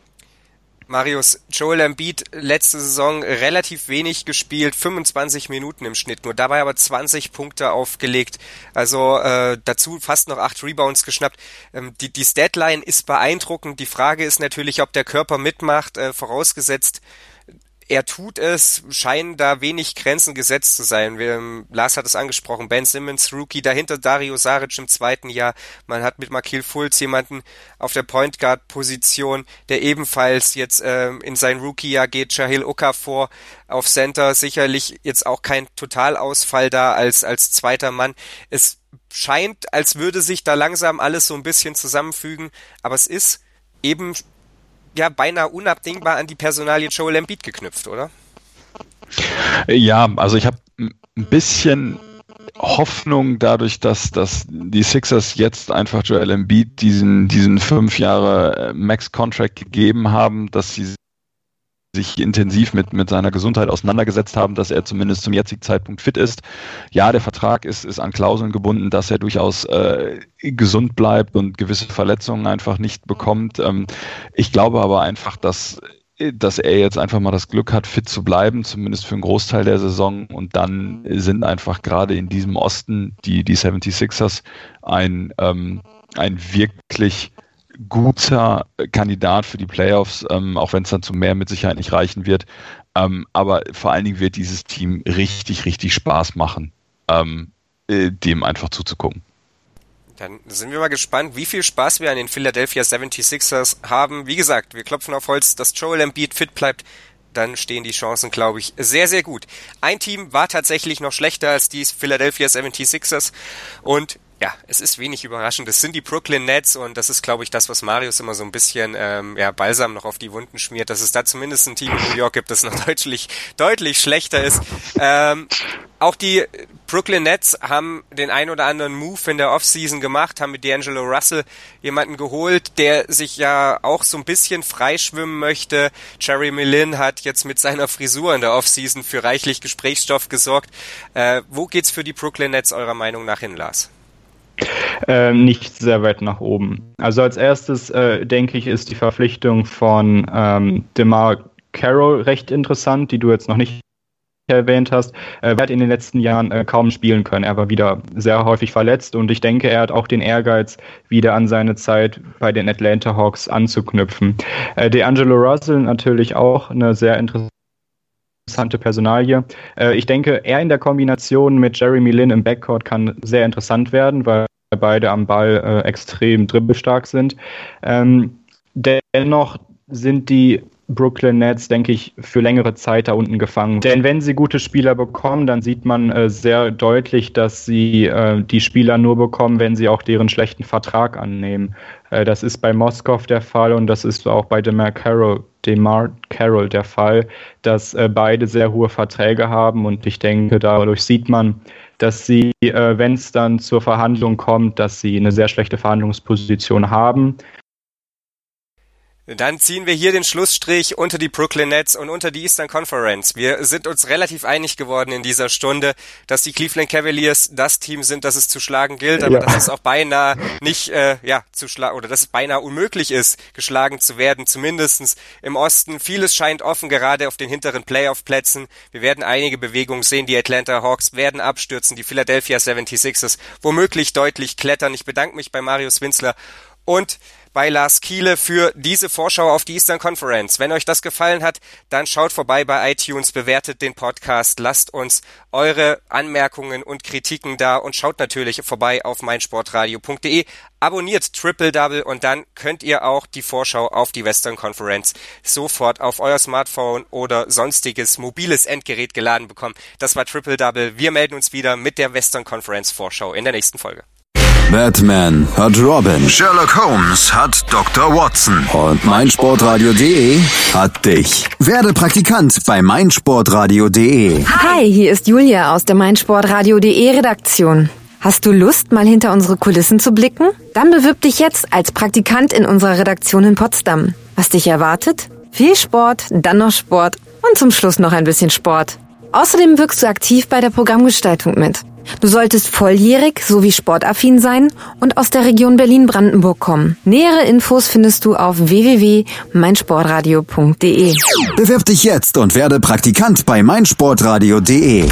Marius, Joel Embiid letzte Saison relativ wenig gespielt, 25 Minuten im Schnitt, nur dabei aber 20 Punkte aufgelegt, also dazu fast noch 8 Rebounds geschnappt. Die Statline ist beeindruckend, die Frage ist natürlich, ob der Körper mitmacht, vorausgesetzt, er tut es, scheinen da wenig Grenzen gesetzt zu sein. Lars hat es angesprochen, Ben Simmons, Rookie, dahinter Dario Saric im zweiten Jahr. Man hat mit Markelle Fultz jemanden auf der Point Guard Position, der ebenfalls jetzt in sein Rookie-Jahr geht. Jahlil Okafor auf Center, sicherlich jetzt auch kein Totalausfall da als zweiter Mann. Es scheint, als würde sich da langsam alles so ein bisschen zusammenfügen, aber es ist eben beinahe unabdingbar an die Personalie Joel Embiid geknüpft, oder? Ja, also ich habe ein bisschen Hoffnung dadurch, dass die Sixers jetzt einfach Joel Embiid diesen 5 Jahre Max-Contract gegeben haben, dass sie sich intensiv mit seiner Gesundheit auseinandergesetzt haben, dass er zumindest zum jetzigen Zeitpunkt fit ist. Ja, der Vertrag ist an Klauseln gebunden, dass er durchaus gesund bleibt und gewisse Verletzungen einfach nicht bekommt. Ich glaube aber einfach, dass er jetzt einfach mal das Glück hat, fit zu bleiben, zumindest für einen Großteil der Saison. Und dann sind einfach gerade in diesem Osten die 76ers ein wirklich guter Kandidat für die Playoffs, auch wenn es dann zu mehr mit Sicherheit nicht reichen wird. Aber vor allen Dingen wird dieses Team richtig, richtig Spaß machen, dem einfach zuzugucken. Dann sind wir mal gespannt, wie viel Spaß wir an den Philadelphia 76ers haben. Wie gesagt, wir klopfen auf Holz, dass Joel Embiid fit bleibt. Dann stehen die Chancen, glaube ich, sehr, sehr gut. Ein Team war tatsächlich noch schlechter als die Philadelphia 76ers und ja, es ist wenig überraschend. Das sind die Brooklyn Nets und das ist, glaube ich, das, was Marius immer so ein bisschen Balsam noch auf die Wunden schmiert, dass es da zumindest ein Team in New York gibt, das noch deutlich schlechter ist. Auch die Brooklyn Nets haben den ein oder anderen Move in der Offseason gemacht, haben mit D'Angelo Russell jemanden geholt, der sich ja auch so ein bisschen freischwimmen möchte. Jerry Milin hat jetzt mit seiner Frisur in der Offseason für reichlich Gesprächsstoff gesorgt. Wo geht's für die Brooklyn Nets eurer Meinung nach hin, Lars? Nicht sehr weit nach oben. Also als erstes, denke ich, ist die Verpflichtung von DeMar Carroll recht interessant, die du jetzt noch nicht erwähnt hast. Er hat in den letzten Jahren kaum spielen können. Er war wieder sehr häufig verletzt und ich denke, er hat auch den Ehrgeiz, wieder an seine Zeit bei den Atlanta Hawks anzuknüpfen. D'Angelo Russell natürlich auch eine sehr interessante Personalie. Ich denke, er in der Kombination mit Jeremy Lin im Backcourt kann sehr interessant werden, weil beide am Ball extrem dribbelstark sind. Dennoch sind die Brooklyn Nets, denke ich, für längere Zeit da unten gefangen. Denn wenn sie gute Spieler bekommen, dann sieht man sehr deutlich, dass sie die Spieler nur bekommen, wenn sie auch deren schlechten Vertrag annehmen. Das ist bei Moskow der Fall und das ist auch bei DeMar Carroll der Fall, dass beide sehr hohe Verträge haben und ich denke, dadurch sieht man, dass sie, wenn es dann zur Verhandlung kommt, dass sie eine sehr schlechte Verhandlungsposition haben. Dann ziehen wir hier den Schlussstrich unter die Brooklyn Nets und unter die Eastern Conference. Wir sind uns relativ einig geworden in dieser Stunde, dass die Cleveland Cavaliers das Team sind, das es zu schlagen gilt, aber dass es auch beinahe nicht zu schlagen oder dass es beinahe unmöglich ist, geschlagen zu werden, zumindestens im Osten. Vieles scheint offen, gerade auf den hinteren Playoff-Plätzen. Wir werden einige Bewegungen sehen. Die Atlanta Hawks werden abstürzen, die Philadelphia 76ers womöglich deutlich klettern. Ich bedanke mich bei Marius Winzler und bei Lars Kiele für diese Vorschau auf die Eastern Conference. Wenn euch das gefallen hat, dann schaut vorbei bei iTunes, bewertet den Podcast, lasst uns eure Anmerkungen und Kritiken da und schaut natürlich vorbei auf meinsportradio.de, abonniert Triple Double und dann könnt ihr auch die Vorschau auf die Western Conference sofort auf euer Smartphone oder sonstiges mobiles Endgerät geladen bekommen. Das war Triple Double. Wir melden uns wieder mit der Western Conference Vorschau in der nächsten Folge. Batman hat Robin. Sherlock Holmes hat Dr. Watson. Und meinsportradio.de hat dich. Werde Praktikant bei meinsportradio.de. Hi, hier ist Julia aus der meinsportradio.de Redaktion. Hast du Lust, mal hinter unsere Kulissen zu blicken? Dann bewirb dich jetzt als Praktikant in unserer Redaktion in Potsdam. Was dich erwartet? Viel Sport, dann noch Sport und zum Schluss noch ein bisschen Sport. Außerdem wirkst du aktiv bei der Programmgestaltung mit. Du solltest volljährig sowie sportaffin sein und aus der Region Berlin-Brandenburg kommen. Nähere Infos findest du auf www.meinsportradio.de. Bewirb dich jetzt und werde Praktikant bei meinsportradio.de.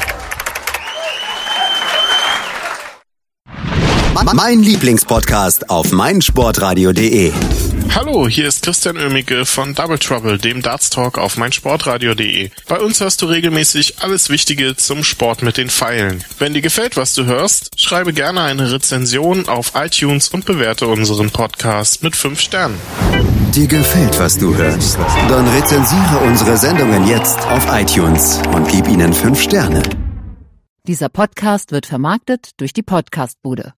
Mein Lieblingspodcast auf meinsportradio.de. Hallo, hier ist Christian Oemicke von Double Trouble, dem Darts Talk auf meinsportradio.de. Bei uns hörst du regelmäßig alles Wichtige zum Sport mit den Pfeilen. Wenn dir gefällt, was du hörst, schreibe gerne eine Rezension auf iTunes und bewerte unseren Podcast mit 5 Sternen. Dir gefällt, was du hörst? Dann rezensiere unsere Sendungen jetzt auf iTunes und gib ihnen 5 Sterne. Dieser Podcast wird vermarktet durch die Podcastbude.